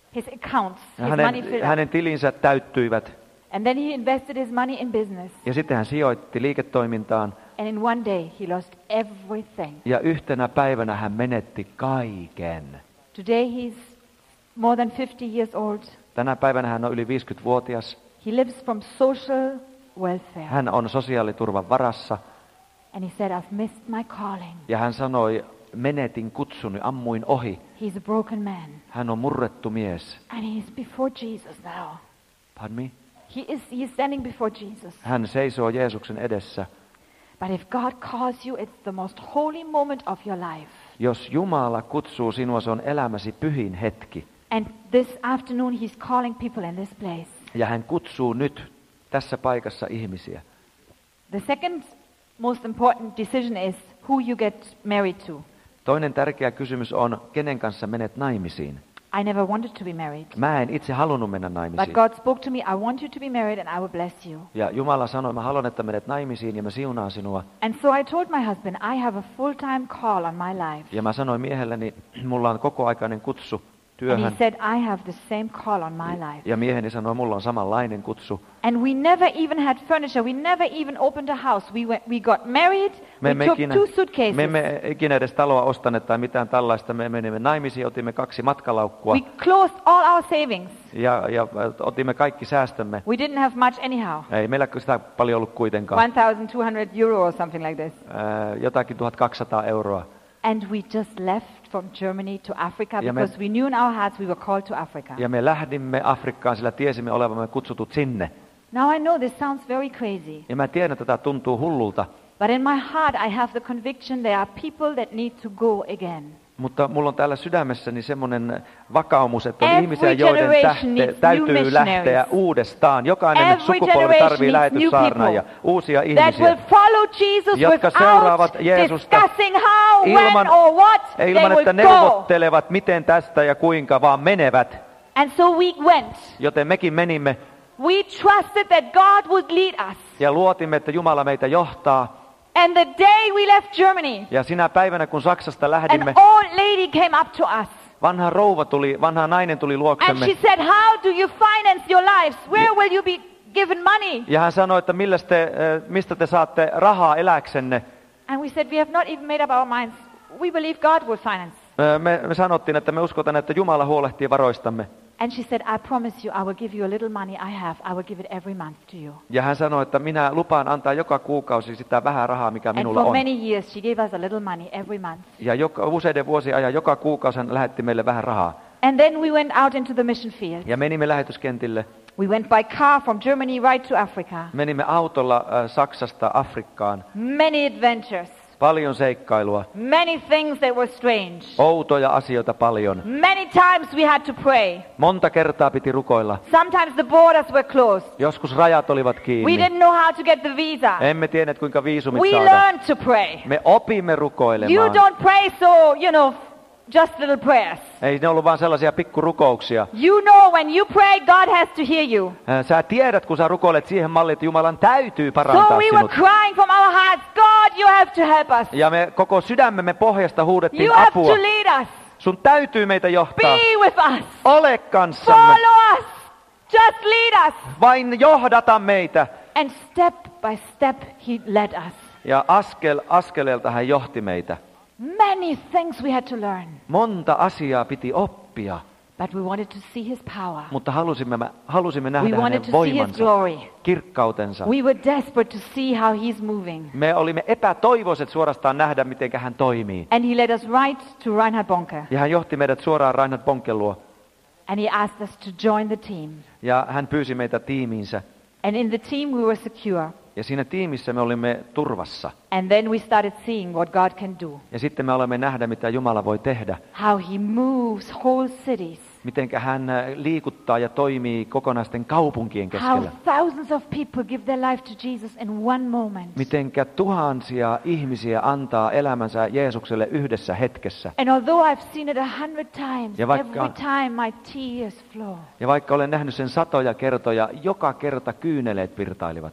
his accounts, his money Hänen, filled up. hänen tilinsä täyttyivät. And then he invested his money in business. Ja sitten hän sijoitti liiketoimintaan. And in one day he lost everything. Ja yhtenä päivänä hän menetti kaiken. Today he's more than fifty years old. Tänä päivänä hän on yli viisikymmentävuotias. He lives from social welfare. Hän on sosiaaliturvan varassa. And he said, I've missed my calling. Ja hän sanoi, menetin kutsuni, ammuin ohi. He's a broken man. Hän on murrettu mies. And he's before Jesus now. Pardon me? He is he is standing before Jesus. Hän seisoo Jeesuksen edessä. But if God calls you, it's the most holy moment of your life. Jos Jumala kutsuu sinua, se on elämäsi pyhin hetki. And this afternoon he's calling people in this place. Ja hän kutsuu nyt tässä paikassa ihmisiä. The second most important decision is who you get married to. Toinen tärkeä kysymys on, kenen kanssa menet naimisiin. I never wanted to be married. Mä en itse halunnut mennä But naimisiin. God spoke to me, I want you to be married and I will bless you. Ja Jumala sanoi, mä haluan, että menet naimisiin ja mä siunaan sinua. And so I told my husband, I have a full-time call on my life. Ja mä sanoin miehelleni, mulla on kokoaikainen kutsu And he työhön. said, I have the same call on my life. Ja mieheni sanoi, mulla on samanlainen kutsu. And we never even had furniture. We never even opened a house. We went, we got married. Me We emme, took ikinä, two suitcases. me emme ikinä edes taloa ostaneet tai mitään tällaista. Me menimme naimisiin, otimme kaksi matkalaukkua We closed all our savings. ja, ja otimme kaikki säästömme. We didn't have much anyhow. Ei meillä sitä paljon ollut kuitenkaan. one thousand two hundred euro or something like this. Ää, jotakin tuhatkaksisataa euroa. And we just left from Germany to Africa Ja me- because we knew in our hearts we were called to Africa. Ja me lähdimme Afrikkaan, sillä tiesimme olevamme kutsutut sinne. Now I know this sounds very crazy. Ja mä tiedän, että tämä tuntuu hullulta. But in my heart I have the conviction there are people that need to go again. Mutta mulla on täällä sydämessäni semmoinen vakaumus, että on Every ihmisiä, joiden generation tähte, needs new täytyy missionaries. lähteä uudestaan. Jokainen Every sukupolvi generation tarvii needs new lähetyssaarnaajia, people uusia That ihmisiä, will follow Jesus jotka without seuraavat Jeesusta discussing how, ilman, when or what they ilman will että go. neuvottelevat miten tästä ja kuinka, vaan menevät. And so we went. Joten mekin menimme We trusted that God would lead us. ja luotimme, että Jumala meitä johtaa. And the day we left Germany, Ja sinä päivänä, kun Saksasta an lähdimme, old lady came up to us. vanha rouva tuli, vanha nainen tuli And luoksemme. she said, how do you finance your lives? Where will you be given money? Ja hän sanoi, että milläs te, äh, mistä te saatte rahaa eläksenne. And we said, we have not even made up our minds. We believe God will finance. Äh, Me, me sanottiin, että me uskotaan, että Jumala huolehtii varoistamme. And she said, I promise you, I will give you a little money I have. I will give it every month to you. Ja hän sanoi, että minä lupaan antaa joka kuukausi sitä vähän rahaa, mikä And minulla for on. many years, she gave us a little money every month. Ja joka, useiden vuosien ajan joka kuukausi hän lähetti meille vähän rahaa. And then we went out into the mission field. Ja menimme lähetyskentille. We went by car from Germany right to Africa. Menimme autolla äh, Saksasta Afrikkaan. Many adventures. Paljon seikkailua. Many things that were strange. Outoja asioita paljon. Many times we had to pray. Monta kertaa piti rukoilla. Sometimes the borders were closed. Joskus rajat olivat We kiinni. didn't know how to get the visa. Emme tienneet, kuinka viisumit We saada. learned to pray. Me opimme You rukoilemaan. don't pray so, you know, just little prayers. Ei ne ollut vain sellaisia pikkurukouksia. You know when you pray, God has to hear you. Äh, Sä tiedät, kun sä rukoilet siihen malliin, että Jumalan täytyy So parantaa we were sinut. crying from our hearts, God, you have to help us. Ja me koko sydämemme pohjasta huudettiin You have apua. to lead us. Sun täytyy meitä johtaa. Be with us. Ole kanssamme. Follow us. Just lead us. Vain johdata meitä. And step by step, He led us. Ja askel askeleelta hän johti meitä. Many things we had to learn, Monta asiaa piti oppia, but we wanted to see His power. mutta halusimme, halusimme We nähdä wanted hänen to see His voimansa, glory. kirkkautensa. We were desperate to see how He's moving. Me olimme epätoivoiset suorastaan nähdä, miten hän toimii. And He led us right to Reinhard Bonke. Ja hän johti meidät suoraan Reinhard Bonken luo. And He asked us to join the team. Ja hän pyysi meitä tiimiinsä. And in the team, we were secure. Ja siinä tiimissä me olimme turvassa. And then we started seeing what God can do. Ja sitten me olemme nähdä, mitä Jumala voi tehdä. How He moves whole cities. Mitenkä hän liikuttaa ja toimii kokonaisten kaupunkien How keskellä. thousands of people give their life to Jesus in one moment. Mitenkä tuhansia ihmisiä antaa elämänsä Jeesukselle yhdessä hetkessä. And although I've seen it a hundred times, Ja vaikka- every time my tears flow. Ja vaikka olen nähnyt sen satoja kertoja, joka kerta kyyneleet virtailivat.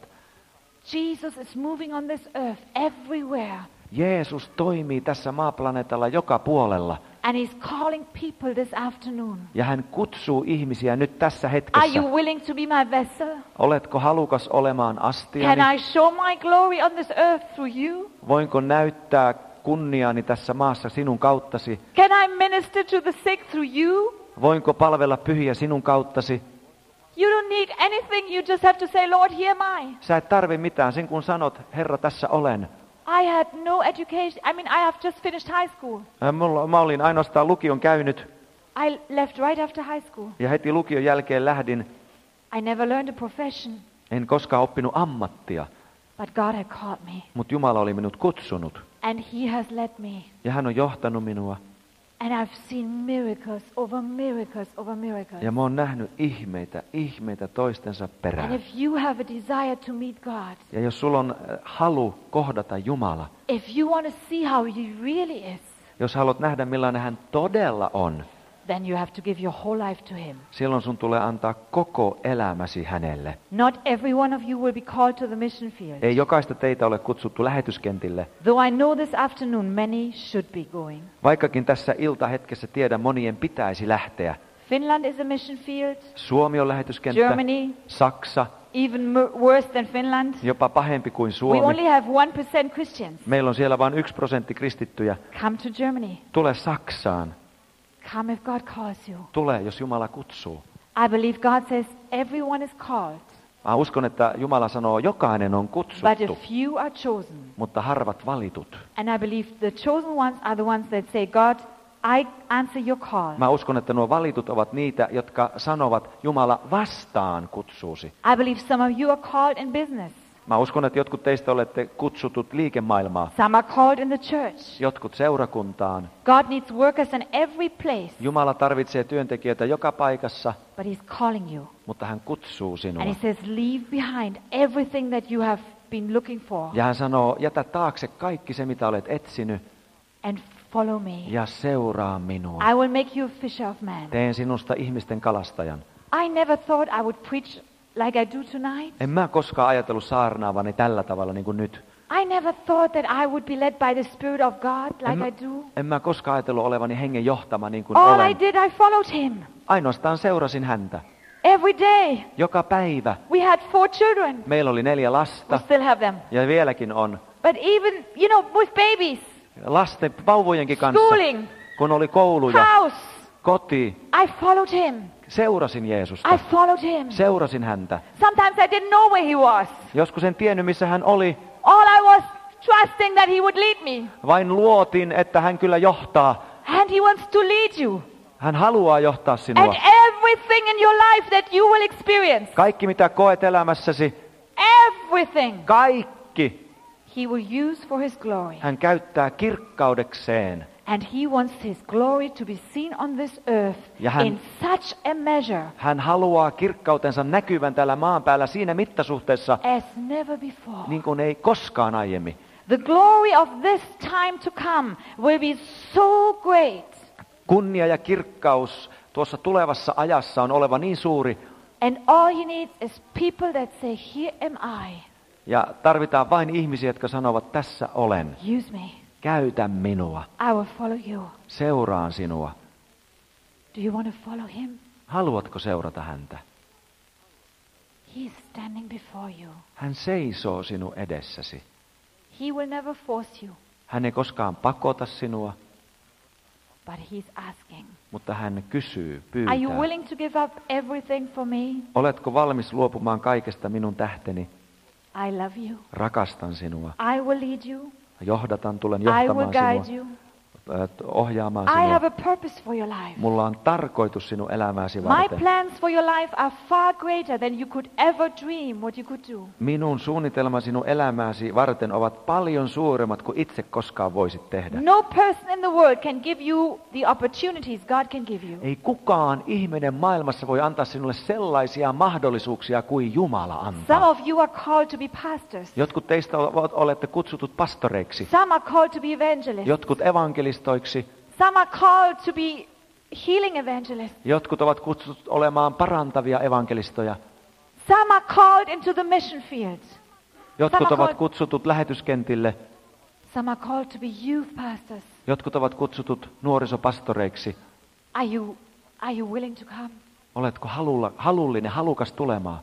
Jesus is moving on this earth everywhere. Jeesus toimii tässä maaplaneetalla joka puolella. And he's calling people this afternoon. Ja hän kutsuu ihmisiä nyt tässä Are hetkessä. you willing to be my vessel? Oletko halukas olemaan astiani? Can I show my glory on this earth through you? Voinko näyttää kunniaani tässä maassa sinun kauttasi? Can I minister to the sick through you? Voinko palvella pyhiä sinun kauttasi? You don't need anything, you just have to say, Lord, here am I. Sä et tarvi mitään, sen kun sanot, Herra, tässä olen. I had no education, I mean, I have just finished high school. Ää, Mulla, mä olin ainoastaan lukion käynyt I left right after high school. ja heti lukion jälkeen lähdin. I never learned a profession, En koskaan oppinut ammattia, but God had called me. mutta Jumala oli minut kutsunut. And he has led me. Ja hän on johtanut minua. And I've seen miracles over miracles over miracles. Ja mä oon nähnyt ihmeitä, ihmeitä toistensa And perään. if you have a desire to meet God, Ja jos sulla on äh, halu kohdata Jumala, if you want to see how he really is, jos haluat nähdä millainen hän todella on, then you have to give your whole life to him. silloin sun tulee antaa koko elämäsi hänelle. Not every one of you will be called to the mission field. Ei jokaista teitä ole kutsuttu lähetyskentille, Though I know this afternoon many should be going. vaikkakin tässä iltahetkessä tiedän monien pitäisi lähteä. Finland is a mission field. Suomi on lähetyskenttä, Germany, Saksa, even m- worse than Finland. jopa pahempi kuin We Suomi. only have one percent Christians. Meillä on siellä vain yksi prosentti kristittyjä. Come to Germany. Tule Saksaan, Come if God calls you. tule jos Jumala kutsuu. I believe God says everyone is called, Mä uskon, että Jumala sanoo, jokainen on but kutsuttu, a few are chosen. mutta harvat valitut. And I believe the chosen ones are the ones that say, God, I answer your call. Mä uskon, että nuo valitut ovat niitä, jotka sanovat, Jumala vastaan kutsuusi. I believe some of you are called in business. Mä uskon, että jotkut teistä olette kutsutut liikemaailmaan, Some are called in the church. jotkut seurakuntaan. God needs workers in every place, Jumala tarvitsee työntekijöitä joka paikassa, but he's calling you. mutta hän kutsuu sinua. And he says, leave behind everything that you have been looking for Ja hän sanoo, jätä taakse kaikki se, mitä olet etsinyt, and follow me. ja seuraa minua. I will make you a fisher of men. Teen sinusta ihmisten kalastajan. I never thought I would preach like I do tonight. En mä koskaan ajatellut saarnaavani tällä tavalla niin kuin nyt. I never thought that I would be led by the Spirit of God En like mä, I do. en mä koskaan ajatellut olevani hengen johtama niin kuin All olen. I did, I followed him. Ainoastaan seurasin häntä. Every day. Joka päivä. We had four children. Meillä oli neljä We lasta still have them. ja vieläkin on. But even, you know, with babies, Lasten, vauvojenkin kanssa, schooling, kun oli kouluja, house, koti, I followed him. seurasin Jeesusta. I followed him. Seurasin häntä. Sometimes I didn't know where he was. Joskus en tiennyt, missä hän oli. All I was trusting that he would lead me. Vain luotin, että hän kyllä johtaa. And he wants to lead you. Hän haluaa johtaa And sinua. everything in your life that you will experience, Kaikki, mitä koet elämässäsi, everything, kaikki he will use for his glory. hän käyttää kirkkaudekseen. And he wants his glory to be seen on this earth Ja hän- in such a measure Hän haluaa kirkkautensa näkyvän täällä maan päällä siinä mittasuhteessa, as never before. niin kuin ei koskaan aiemmin. The glory of this time to come will be so great. Kunnia ja kirkkaus tuossa tulevassa ajassa on oleva niin suuri, And all he needs is people that say, here am I. ja tarvitaan vain ihmisiä, jotka sanovat, tässä olen, Use me. käytä minua, I will follow you. seuraan sinua. Do you want to follow him? Haluatko seurata häntä? He is standing before you. Hän seisoo sinun edessäsi. He will never force you, Hän ei koskaan pakota sinua, but he's asking. mutta hän kysyy, Are you pyytää. willing to give up everything for me? Oletko valmis luopumaan kaikesta minun tähteni? I love you. Rakastan sinua. I will lead you. Johdatan, tulen I will johtamaan guide sinua, you. ö, ohjaamaan I sinua. have a purpose for your life. Mulla on tarkoitus sinun elämääsi My varten. plans for your life are far greater than you could ever dream what you could do. Minun suunnitelma sinun elämääsi varten ovat paljon suuremmat kuin itse koskaan voisit tehdä. No person in the world can give you the opportunities God can give you. Ei kukaan ihminen maailmassa voi antaa sinulle sellaisia mahdollisuuksia kuin Jumala Some antaa. of you are called to be pastors. Jotkut teistä o- olette kutsutut pastoreiksi, Some are called to be evangelists. jotkut evankelistoiksi, Some are called to be healing evangelists. jotkut ovat kutsutut olemaan parantavia evankelistoja, Some are called into the mission field. jotkut Some are ovat called- kutsutut lähetyskentille, Some are called to be youth pastors. Jotkut ovat kutsutut nuorisopastoreiksi. Are you, are you willing to come? Oletko halulla, halullinen, halukas tulemaan?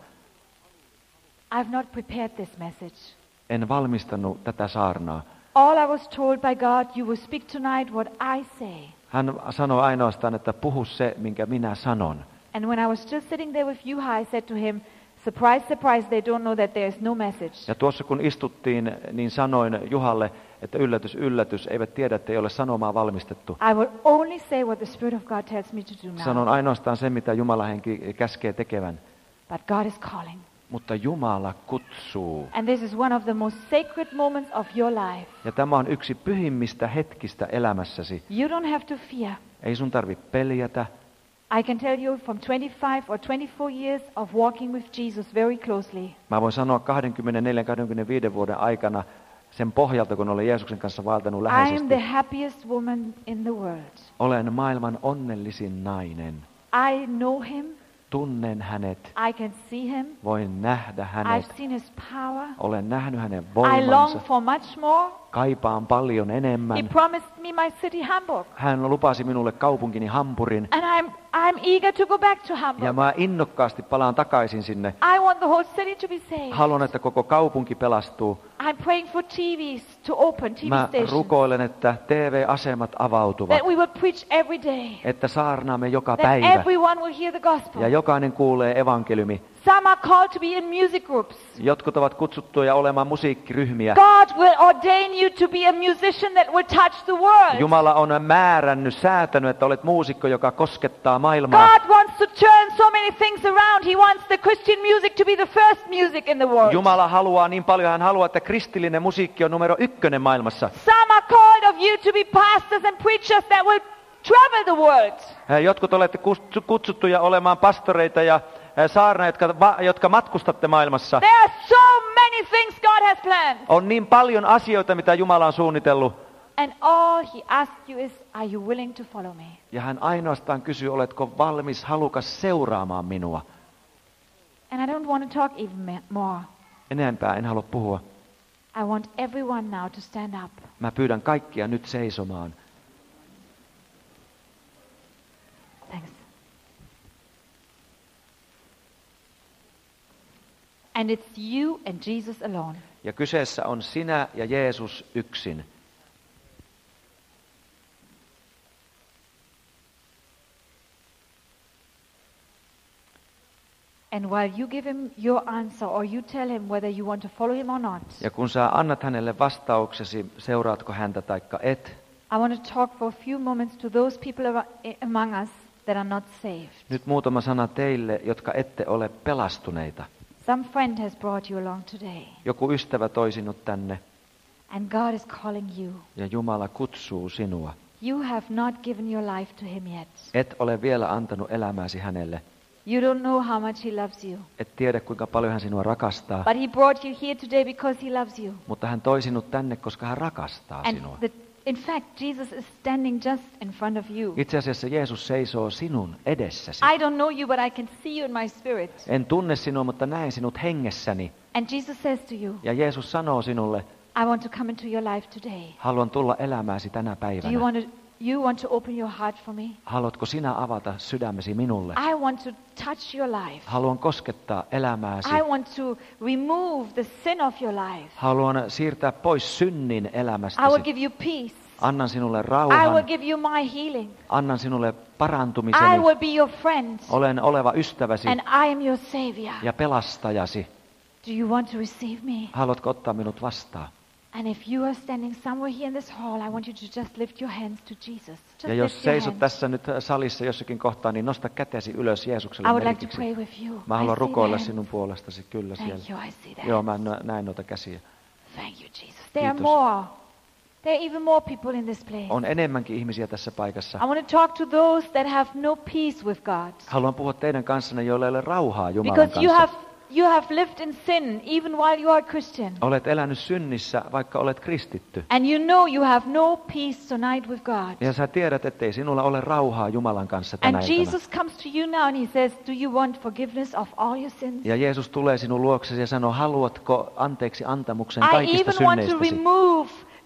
I've not prepared this message. En valmistanut tätä saarnaa. All I was told by God, you will speak tonight what I say. Hän sanoi ainoastaan, että puhu se, minkä minä sanon. And when I was just sitting there with Juha, I said to him, surprise, surprise, they don't know that there is no message. Ja tuossa kun istuttiin, niin sanoin Juhalle, että yllätys, yllätys, eivät tiedä, että ei ole sanomaa valmistettu. I will only say what the Spirit of God tells me to do now. Sanon ainoastaan sen, mitä Jumalan henki käskee tekevän. But God is calling. Mutta Jumala kutsuu. And this is one of the most sacred moments of your life. Ja tämä on yksi pyhimmistä hetkistä elämässäsi. You don't have to fear. Ei sun tarvitse peljätä. I can tell you from twenty-five or twenty-four years of walking with Jesus very closely. Mä voin sanoa kaksikymmentäneljä kaksikymmentäviisi vuoden aikana sen pohjalta, kun olen Jeesuksen kanssa vaeltanut I läheisesti. am the happiest woman in the world. Olen maailman onnellisin nainen. I know him. Tunnen hänet. I can see him. Voin nähdä hänet. I've seen his power. Olen nähnyt hänen I voimansa. long for much more. Kaipaan paljon He enemmän. promised me my city, Hamburg. Hän lupasi minulle kaupunkini Hampurin. And I'm, I'm eager to go back to Ja Hamburg. mä innokkaasti palaan takaisin sinne. I want the whole city to be saved. Haluan, että koko kaupunki pelastuu. I'm praying for T Vs to open, T V Mä stations. rukoilen, että T V-asemat avautuvat. That we will preach every day. Että saarnaamme joka That päivä. everyone will hear the gospel. Ja jokainen kuulee evankeliumi. Some are called to be in music groups. Jotkut ovat kutsuttuja olemaan musiikkiryhmiä. God will ordain you to be a musician that will touch the world. Jumala on määrännyt, säätänyt, että olet muusikko, joka koskettaa maailmaa. God wants to turn so many things around. He wants the Christian music to be the first music in the world. Jumala haluaa niin paljon, hän haluaa, että kristillinen musiikki on numero ykkönen maailmassa. Some are called of you to be pastors and preachers that will travel the world. Jotkut olette kutsuttuja olemaan pastoreita ja saarna, jotka, jotka matkustatte maailmassa. There are so many things God has planned. On niin paljon asioita, mitä Jumala on suunnitellut. And all he asks you is, are you willing to follow me? Ja hän ainoastaan kysyy, oletko valmis, halukas seuraamaan minua. And I don't want to talk even more. Enempää en halua puhua. I want everyone now to stand up. Mä pyydän kaikkia nyt seisomaan. Thanks. And it's you and Jesus alone. Ja kyseessä on sinä ja Jeesus yksin. And while you give him your answer or you tell him whether you want to follow him or not, Ja kun sä annat hänelle vastauksesi, seuraatko häntä taikka et, I want to talk for a few moments to those people ava- among us that are not saved. nyt muutama sana teille, jotka ette ole pelastuneita. Some friend has brought you along today, Joku ystävä toi sinut tänne and God is calling you. ja Jumala kutsuu sinua. You have not given your life to him yet. Et ole vielä antanut elämääsi hänelle. You don't know how much he loves you. Et tiedä, kuinka paljon hän sinua rakastaa. But he brought you here today because he loves you. Mutta hän toi sinut tänne, koska hän rakastaa And sinua. the, in fact, Jesus is standing just in front of you. Itse asiassa Jeesus seisoo sinun edessäsi. I don't know you, but I can see you in my spirit. En tunne sinua, mutta näen sinut hengessäni. And Jesus says to you, Ja Jeesus sanoo sinulle, I want to come into your life today. haluan tulla elämääsi tänä Do you päivänä. want to, you want to open your heart for me? Haluatko sinä avata sydämesi minulle? I want to touch your life. Haluan koskettaa elämääsi. I want to remove the sin of your life. Haluan siirtää pois synnin I will elämästäsi. give you peace. Annan sinulle I will rauhan. give you my healing. Annan sinulle I parantumiseni. will be your friend. Olen oleva ystäväsi And I am your savior. ja pelastajasi. Do you want to receive me? Haluatko ottaa minut vastaan? And if you are standing somewhere here in this hall, I want you to just lift your hands to Jesus. Just Ja lift jos your seisot hands. tässä nyt salissa jossakin kohtaa, niin nosta kätesi ylös Jeesukselle I would like to merkiksi. pray with you. Mä I haluan see rukoilla the sinun hands. puolestasi, kyllä Thank siellä. you, I see that. Joo, mä nä- näen noita käsiä. Thank you, Jesus. There are Kiitos. more. There are even more people in this place. On enemmänkin ihmisiä tässä paikassa. I want to talk to those that have no peace with God. Haluan puhua teidän kanssanne, joilla ei ole rauhaa Jumalan Because you have, kanssa. you have lived in sin even while you are a Christian. Olet elänyt synnissä, vaikka olet kristitty. And you know you have no peace tonight with God. Ja sä tiedät, ettei sinulla ole rauhaa Jumalan kanssa tänä And iltana. Jesus comes to you now and he says, do you want forgiveness of all your sins? Ja Jeesus tulee sinun luoksesi ja sanoo, haluatko anteeksi antamuksen I kaikista even want to synneistesi? remove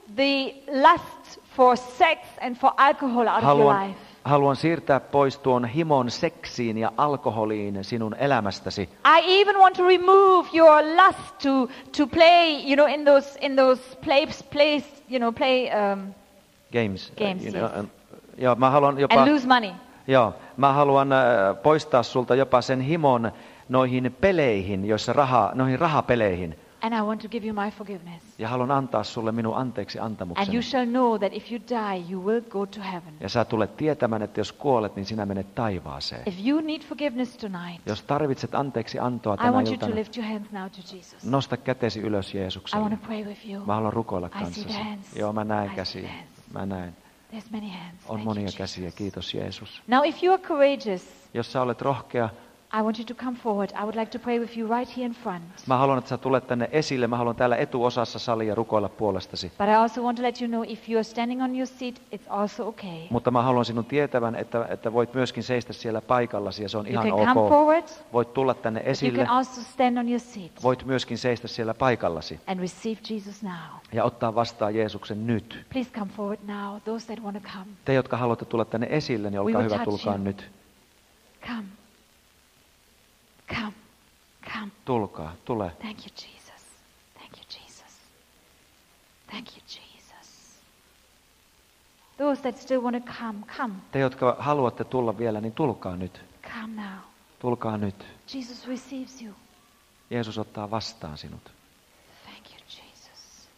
the lust for sex and for alcohol out of your Haluan, life. haluan siirtää pois tuon himon seksiin ja alkoholiin sinun elämästäsi. I even want to remove your lust to to play, you know, in those in those plays plays, you know, play um, Games. Games, You yes. know, joo, mä haluan jopa, and lose money. joo, mä haluan äh, poistaa sulta jopa sen himon noihin peleihin, joissa raha, noihin rahapeleihin. And I want to give you my forgiveness. Ja haluan antaa sulle minun anteeksi And antamukseni. you shall know that if you die, you will go to heaven. Ja sä tulet tietämään, että jos kuolet, niin sinä menet taivaaseen. If you need forgiveness tonight, Jos tarvitset anteeksi antoa I tänä want you to iltana, lift your hands now to Jesus. nosta kätesi ylös I Jeesukselle. want to pray with you. Mä haluan rukoilla I see the kanssasi. hands. Joo, mä I näen see käsiä. the hands. Mä näen. There's many hands. On Thank monia you, käsiä. Jesus. Kiitos Jeesus. Now, if you are courageous, Jos sä olet rohkea, I want you to come forward. I would like to pray with you right here in front. mä haluan, että sä tulet tänne esille. Mä haluan täällä etuosassa salia rukoilla puolestasi. But I also want to let you know if you are standing on your seat, it's also okay. Mutta mä haluan sinun tietävän, että, että voit myöskin seistä siellä paikallasi ja se on You ihan can come ok. forward. Voit tulla tänne But you esille. can also stand on your seat Voit myöskin seistä siellä paikallasi and receive Jesus now. ja ottaa vastaan Jeesuksen nyt. Please come forward now, those that want to come. Te, jotka haluatte tulla tänne esille, niin olkaa will hyvä, touch tulkaa you. nyt. Come. Come. Come. Tulkaa, tule. Thank you, Jesus. Thank you, Jesus. Thank you, Jesus. Those that still want to come, come. Te, jotka haluatte tulla vielä, niin tulkaa nyt. Come now. Tulkaa nyt. Jesus receives you. Jeesus ottaa vastaan sinut. Thank you, Jesus.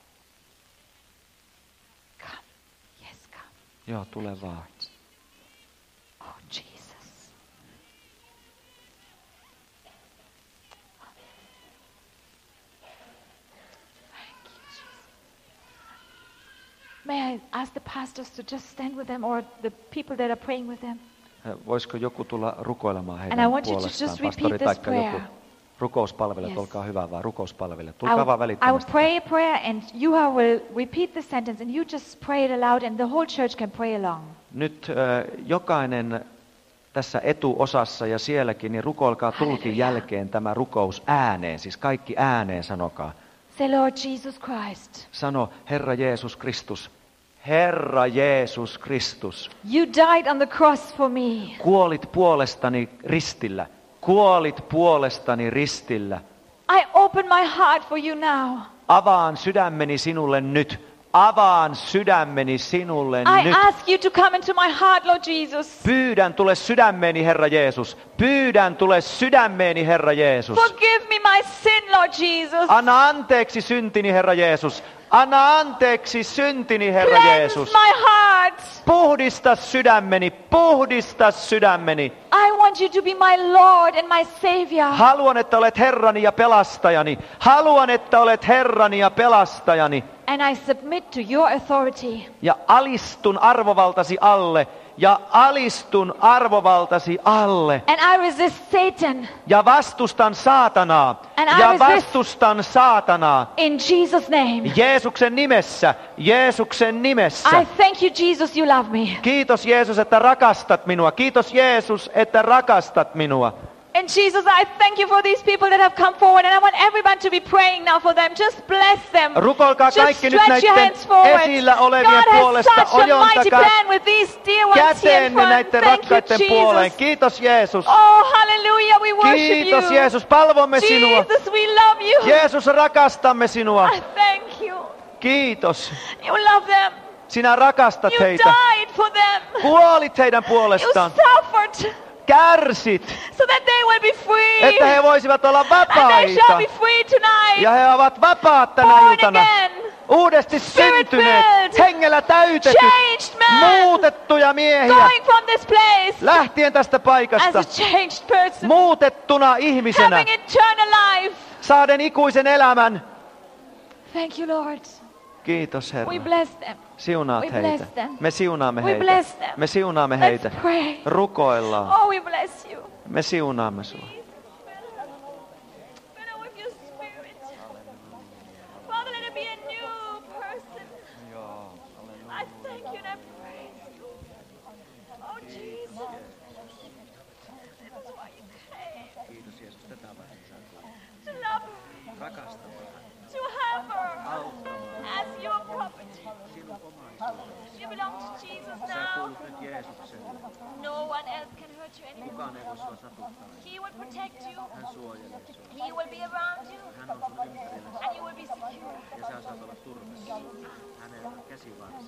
Come. Yes, come. Joo, tule vaan. Oh, Jesus. Thank you, Jesus. May I ask the pastors to just stand with them or the people that are praying with them? Voisiko joku tulla rukoilemaan And I heidän want you to puolestaan? just repeat Pastori this taikka joku. prayer. Rukouspalvelijat, Yes. olkaa hyvä vaan. Rukouspalvelijat. I Tulkaa will, vaan I will välittömästi. pray a prayer and you will repeat the sentence and you just pray it aloud and the whole church can pray along. Nyt äh, jokainen tässä etuosassa ja sielläkin, niin rukoilkaa tulkin Halleluja. jälkeen tämä rukous ääneen. Siis kaikki ääneen sanokaa. Say, Lord Jesus Christ, Sano, Herra Jeesus Kristus. Herra Jeesus Kristus. you died on the cross for me. Kuolit puolestani ristillä. Kuolit puolestani ristillä. I open my heart for you now. Avaan sydämeni sinulle nyt. Avaan sydämeni sinulle I nyt. ask you to come into my heart, Lord Jesus. Pyydän, tule sydämeeni, Herra Jeesus. Pyydän, tule sydämeeni, Herra Jeesus. Forgive me my sin, Lord Jesus. Anna anteeksi syntini, Herra Jeesus. Anna anteeksi syntini, Herra Cleanse Jeesus. my heart. Puhdista sydämeni, puhdista sydämeni. I want you to be my Lord and my Savior. Haluan, että olet Herrani ja pelastajani. Haluan, että olet Herrani ja pelastajani. And I submit to your authority. Ja alistun arvovaltasi alle. Ja alistun arvovaltasi alle. And I resist Satan. Ja vastustan saatanaa. And I Ja resist- vastustan saatanaa. In Jesus' name. Jeesuksen nimessä. Jeesuksen nimessä. I thank you, Jesus, you love me. Kiitos Jeesus, että rakastat minua. Kiitos Jeesus, että rakastat minua. And Jesus, I thank you for these people that have come forward. And I want everyone to be praying now for them. Just bless them. Rukoilkaa Just kaikki nyt stretch your näiden hands forward. esillä olevien God has puolesta. such a mighty Ojontakaa plan with these dear ones here in käteenne front. näiden Thank you, rakkaiden puoleen. Jesus. Kiitos Jeesus. Oh, hallelujah, we worship Kiitos you. Jeesus, palvomme sinua. Jesus, we love you. Jeesus, rakastamme sinua. I thank you. Kiitos. You love them. Sinä rakastat You heitä. died for them. Kuolit heidän You puolestaan. suffered Kärsit, so that they will be free. että he voisivat olla And they shall vapaita. be free tonight. Ja he ovat vapaat tänä Born iltana. again. Uudesti syntyneet, Spirit-filled. hengellä täytetyt, Changed man. muutettuja miehiä. Going from this place Lähtien tästä as paikasta, a changed person. muutettuna ihmisenä, Having eternal life. saaden ikuisen elämän. Thank you, Lord. Kiitos We Herra. bless them. Siunaat we heitä. bless them. Me siunaamme We heitä. bless them. Me siunaamme heitä. Let's pray. Rukoillaan. Oh, we bless you. Me siunaamme sinua. Fill with your spirit. Father, let it be a new person. I thank you and I praise you. Oh, Jesus. This is why you came. To love her. To have her as your property. hurt you anymore. Kukaan ei voi sua satuttaa. He will protect you. Hän suojelee sua. He will be around you. Hän on sun ympärillä And you will be secure. ja sä saat olla turvassa. Hänen käsivarsi.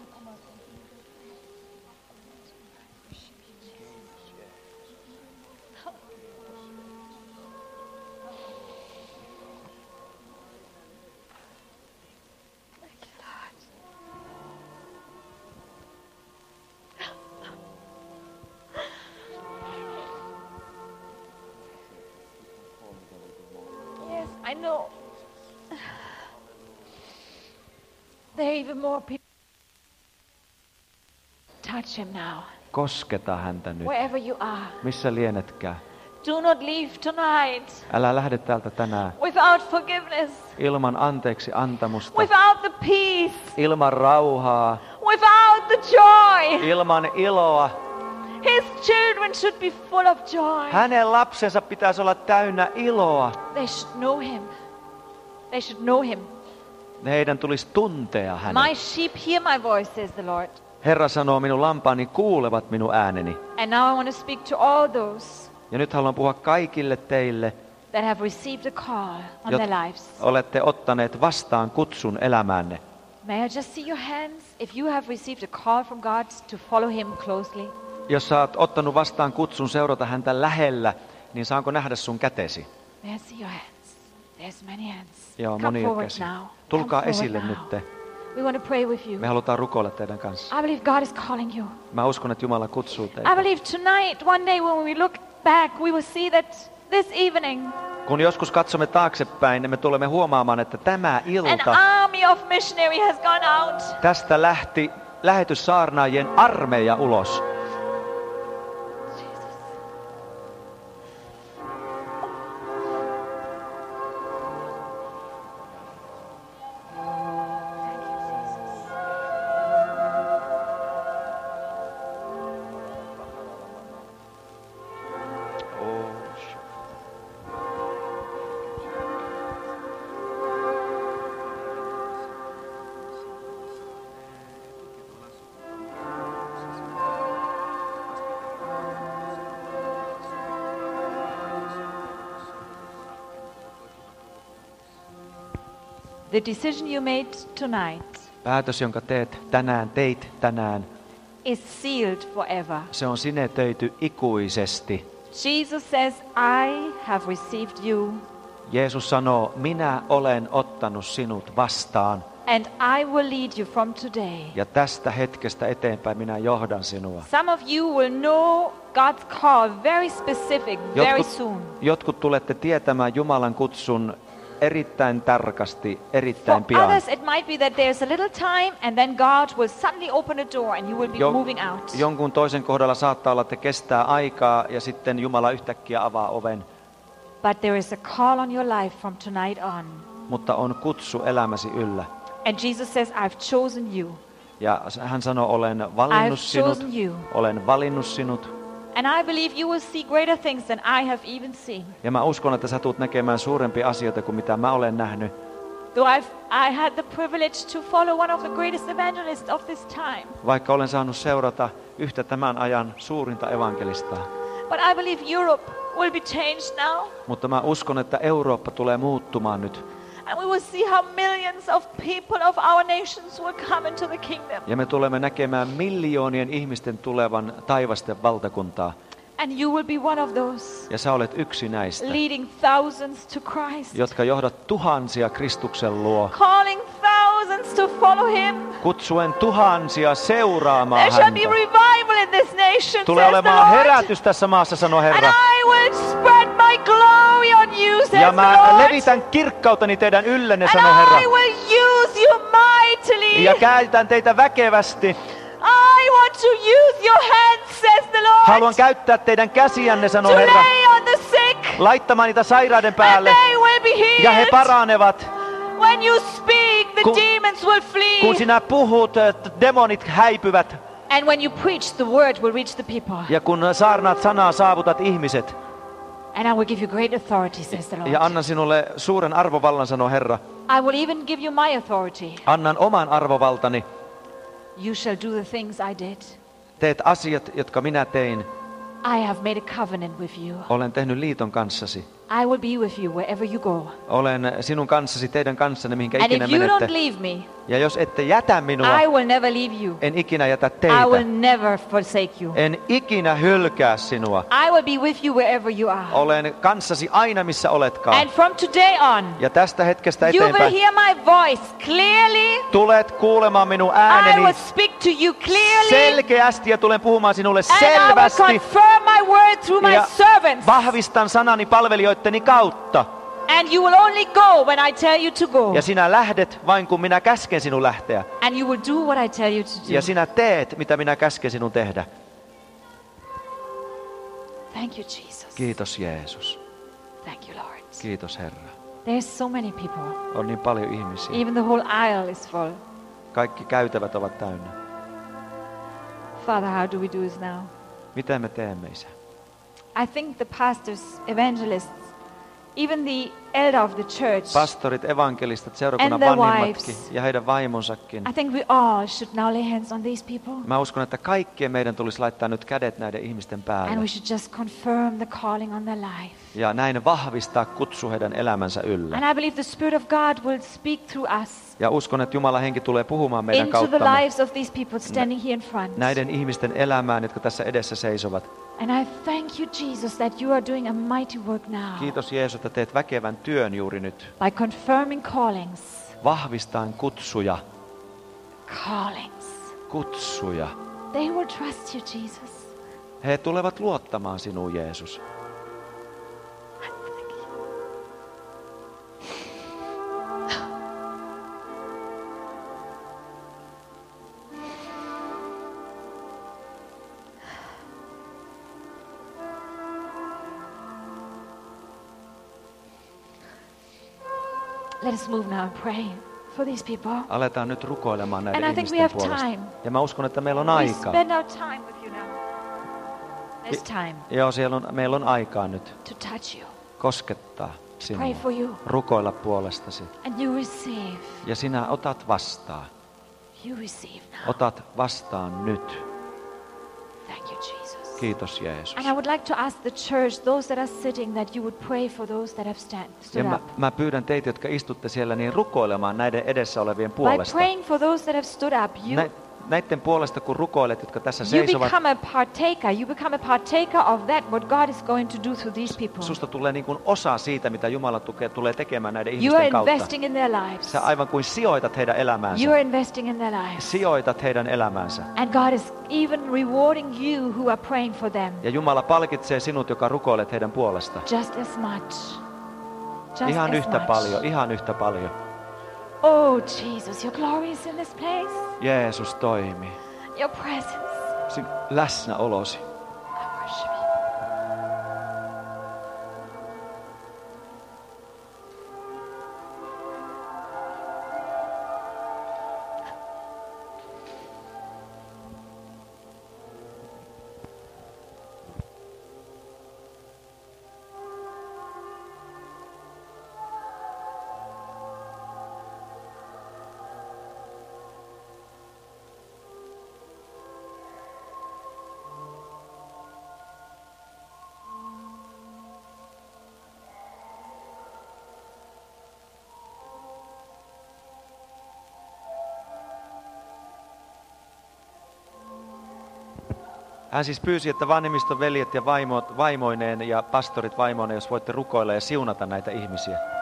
Yes, I know. There are even more people. Touch him now, Kosketa häntä nyt, wherever you are. missä lienetkään. Do not leave tonight Älä lähde täältä tänään without forgiveness, ilman anteeksi antamusta, without the peace, ilman rauhaa, without the joy. ilman iloa. His children should be full of joy. Hänen lapsensa pitäisi olla täynnä iloa. They should know him. They should know him. Heidän tulisi tuntea hänet. My sheep hear my voice, says the Lord. Herra sanoo, minun lampaani kuulevat minun ääneni. And now I want to speak to all those Ja nyt haluan puhua kaikille teille, that have received a call on Jot- their lives. olette ottaneet vastaan kutsun elämäänne. May I just see your hands? If you have received a call from God to follow him closely, Jos sä oot ottanut vastaan kutsun seurata häntä lähellä, niin saanko nähdä sun kätesi? may I see your hands? There's many hands. Joo, Come monia forward käsiä. now. Tulkaa Come esille forward now. nyt. We want to pray with you. Me halutaan rukoilla teidän kanssa. I believe God is calling you. Mä uskon, että Jumala kutsuu I teitä. believe tonight, one day when we look back, we will see that this evening, Kun joskus katsomme taaksepäin, niin me tulemme huomaamaan, että tämä an ilta, army of missionary has gone out. tästä lähti lähetyssaarnaajien armeija ulos. The decision you made tonight Päätös, jonka teet tänään, teit tänään, is sealed forever. se on sinetöity ikuisesti. Jesus says, I have received you, Jeesus sanoo, minä olen ottanut sinut vastaan and I will lead you from today. ja tästä hetkestä eteenpäin minä johdan sinua. Some of you will know God's call very specific very Jotkut, soon. jotkut tulette tietämään Jumalan kutsun erittäin tarkasti, For erittäin pian. others, it might be that there's a little time and then God will suddenly open a door and you will be Jo- moving out. Jonkun toisen kohdalla saattaa olla, että kestää aikaa ja sitten Jumala yhtäkkiä avaa oven. But there is a call on your life from tonight on. Mutta on kutsu elämäsi yllä. And Jesus says, I've chosen you. Ja hän sanoo, olen valinnut I've sinut, chosen you. olen valinnut sinut. And I believe you will see greater things than I have even seen. Ja mä uskon, että sä tulet näkemään suurempia asioita kuin mitä mä olen nähnyt. Though I've, I had the privilege to follow one of the greatest evangelists of this time. Vaikka olen saanut seurata yhtä tämän ajan suurinta evankelistaa. But I believe Europe will be changed now. Mutta mä uskon, että Eurooppa tulee muuttumaan nyt. And we will see how millions of people of our nations will come into the kingdom. Ja me tulemme näkemään miljoonien ihmisten tulevan taivasten valtakuntaa. And you will be one of those Ja sä olet yksi näistä, leading thousands to Christ. jotka johdat tuhansia Kristuksen luo. Calling thousands to follow him. Kutsuen tuhansia seuraamaan There shall be häntä. revival in this nation, Tulee says the olemaan Lord. herätys tässä maassa, sanoo And Herra. I will spread my glory on you, says Ja the mä Lord. levitän kirkkauteni teidän yllenne, sanoo And Herra. I will use you mightily. Ja käytän teitä väkevästi. I want to use your hands, says the Lord. Haluan käyttää teidän käsiänne, to sanoo Herra. lay on the sick. Laittamaan niitä sairaiden And päälle. they will be healed. Ja he paranevat. When you speak, the Kun- demons will flee. Kun sinä puhut, että demonit häipyvät. And when you preach, the word will reach the people. Ja kun saarnaat sanaa, saavutat ihmiset. And I will give you great authority, says the Lord. Ja annan sinulle suuren arvovallan, sanoo Herra. I will even give you my authority. Annan oman arvovaltani. You shall do the things I did. Teet asiat, jotka minä tein. I have made a covenant with you. Olen tehnyt liiton kanssasi. I will be with you wherever you go. Olen sinun kanssasi, teidän kanssanne, mihinkä And ikinä if you menette. don't leave me, Ja jos ette jätä minua, I will never leave you. en ikinä jätä I will teitä. never forsake you. En ikinä hylkää sinua. I will be with you wherever you are. Olen kanssasi aina, missä oletkaan. And from today on, Ja tästä hetkestä you will eteenpäin hear my voice clearly. tulet kuulemaan minun I ääneni will speak to you clearly. selkeästi ja tulen puhumaan sinulle And I will selvästi. confirm my word through my Ja servants. vahvistan sanani palvelijoitteni kautta. And you will only go when I tell you to go. Ja sinä lähdet vain kun minä käsken sinun lähteä. And you will do what I tell you to do. Ja sinä teet, mitä minä käsken sinun tehdä. Thank you, Jesus. Kiitos Jeesus. Thank you, Lord. Kiitos Herra. There's so many people. On niin paljon ihmisiä. Even the whole aisle is full. Kaikki käytävät ovat täynnä. Father, how do we do this now? Mitä me teemme, Isä? I think the pastors, evangelists, even the elder of the church, Pastorit, evankelistat, seurakunnan And their vanhimmatkin wives. ja heidän vaimonsakin. I think we all should now lay hands on these people. Mä uskon, että kaikkien meidän tulisi laittaa nyt kädet näiden ihmisten And päälle. we should just confirm the calling on their life. Ja näin vahvistaa kutsu heidän elämänsä yllä. And I believe the Spirit of God will speak through us Ja uskon, että Jumalan henki tulee puhumaan meidän into the kauttamme lives of these people standing here in front. näiden ihmisten elämään, jotka tässä edessä seisovat. And I thank you, Jesus, that you are doing a mighty work now. Kiitos Jeesus, että teet väkevän työn juuri nyt. By confirming callings. Vahvistaen kutsuja. Callings. Kutsuja. They will trust you, Jesus. He tulevat luottamaan sinuun, Jeesus. Let us move now and pray for these people. Aletaan nyt rukoilemaan näiden And I think we ihmisten have puolesta. time. Ja mä uskon, että meillä on We aikaa. spend our time with you now. There's time Joo, siellä on, meillä on aikaa nyt to touch you, koskettaa pray sinua, for you, rukoilla puolestasi. and you receive. Ja sinä otat vastaan. You receive now. Otat vastaan nyt. Thank you, Jesus. Kiitos Jeesus. And I would like to ask the church, those that are sitting, that you would pray for those that have stand, Ja stood mä, up. mä pyydän teitä, jotka istutte siellä, niin rukoilemaan näiden edessä olevien By puolesta. praying for those that have stood up, you, Nä, näiden puolesta, kun rukoilet, jotka tässä you seisovat, become a partaker. You become a partaker of that, what God is going to do through these people. susta tulee niin kuin osa siitä, mitä Jumala tukee, tulee tekemään näiden You are ihmisten kautta. investing in their lives. Sä aivan kuin sijoitat heidän elämäänsä. You are investing in their lives. Sijoitat heidän elämäänsä. And God is even rewarding you who are praying for them Ja Jumala palkitsee sinut, joka rukoilet heidän puolesta. just as much. Just Ihan as yhtä much. paljon, ihan yhtä paljon. Oh, Jesus, your glory is in this place. Jeesus toimii. Your presence. Sin läsnäolosi. I worship you. Hän siis pyysi, että vanhemmiston veljet ja vaimot, vaimoineen ja pastorit vaimoineen, jos voitte rukoilla ja siunata näitä ihmisiä.